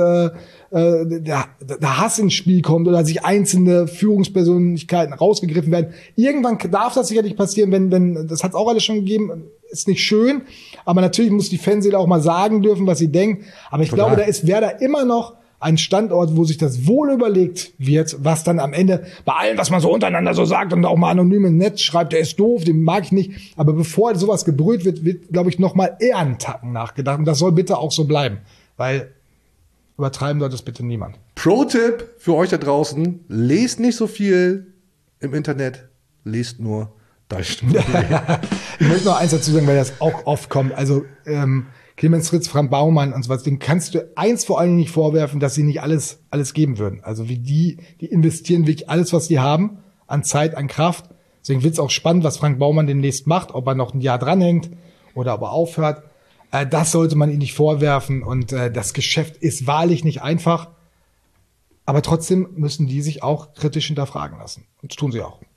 der Hass ins Spiel kommt oder sich einzelne Führungspersönlichkeiten rausgegriffen werden. Irgendwann darf das sicherlich passieren, wenn das hat es auch alles schon gegeben, ist nicht schön, aber natürlich muss die Fanseele auch mal sagen dürfen, was sie denkt. Aber ich glaube, da ist Werder immer noch ein Standort, wo sich das wohl überlegt wird, was dann am Ende bei allem, was man so untereinander so sagt und auch mal anonym im Netz schreibt, der ist doof, den mag ich nicht. Aber bevor sowas gebrüllt wird, glaube ich, noch mal eher einen Tacken nachgedacht. Und das soll bitte auch so bleiben, weil übertreiben sollte es bitte niemand. Pro-Tipp für euch da draußen, lest nicht so viel im Internet, lest nur 3 Stunden. Ich möchte noch eins dazu sagen, weil das auch oft kommt. Also Clemens Fritz, Frank Baumann und so was, denen kannst du eins vor allen Dingen nicht vorwerfen, dass sie nicht alles geben würden. Also wie die investieren wirklich alles, was sie haben, an Zeit, an Kraft. Deswegen wird es auch spannend, was Frank Baumann demnächst macht, ob er noch ein Jahr dranhängt oder ob er aufhört. Das sollte man ihm nicht vorwerfen und das Geschäft ist wahrlich nicht einfach. Aber trotzdem müssen die sich auch kritisch hinterfragen lassen. Und das tun sie auch.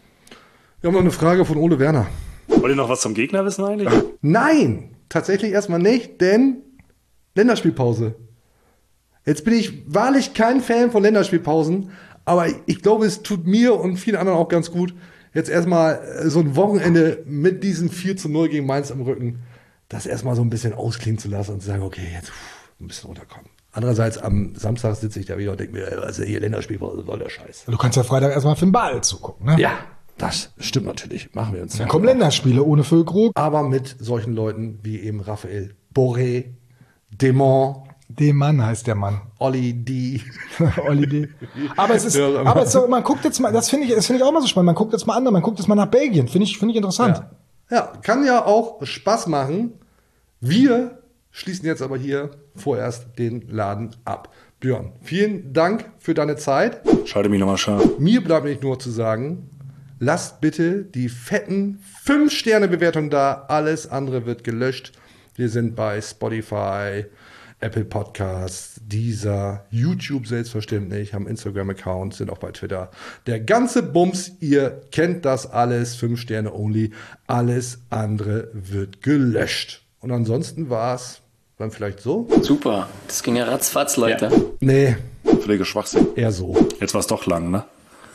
Wir haben noch eine Frage von Ole Werner. Wollt ihr noch was zum Gegner wissen eigentlich? Nein, tatsächlich erstmal nicht, denn Länderspielpause. Jetzt bin ich wahrlich kein Fan von Länderspielpausen, aber ich glaube, es tut mir und vielen anderen auch ganz gut, jetzt erstmal so ein Wochenende mit diesem 4:0 gegen Mainz am Rücken, das erstmal so ein bisschen ausklingen zu lassen und zu sagen, okay, jetzt ein bisschen runterkommen. Andererseits am Samstag sitze ich da wieder und denke mir, also hier Länderspielpause, soll der Scheiß. Du kannst ja Freitag erstmal für den Ball zugucken, ne? Ja. Das stimmt natürlich, machen wir uns. Dann kommen Länderspiele ohne Füllkrug. Aber mit solchen Leuten wie eben Raphael Boré, Demont. Demann heißt der Mann. Olli D. Olli D. Aber es ist, aber so, man guckt jetzt mal, das finde ich auch mal so spannend, man guckt jetzt mal an, man guckt jetzt mal nach Belgien, finde ich interessant. Ja, kann ja auch Spaß machen. Wir schließen jetzt aber hier vorerst den Laden ab. Björn, vielen Dank für deine Zeit. Schalte mich nochmal scharf. Mir bleibt nicht nur zu sagen, lasst bitte die fetten 5-Sterne-Bewertungen da. Alles andere wird gelöscht. Wir sind bei Spotify, Apple Podcasts, Deezer, YouTube selbstverständlich, haben Instagram-Account, sind auch bei Twitter. Der ganze Bums, ihr kennt das alles, 5 Sterne only. Alles andere wird gelöscht. Und ansonsten war es dann vielleicht so. Super, das ging ja ratzfatz, Leute. Ja. Nee. Völliger Schwachsinn. Eher so. Jetzt war es doch lang, ne?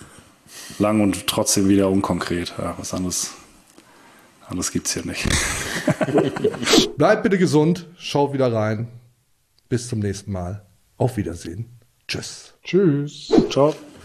Lang und trotzdem wieder unkonkret. Ja, was anderes gibt's hier nicht. Bleibt bitte gesund, schaut wieder rein. Bis zum nächsten Mal. Auf Wiedersehen. Tschüss. Tschüss. Ciao.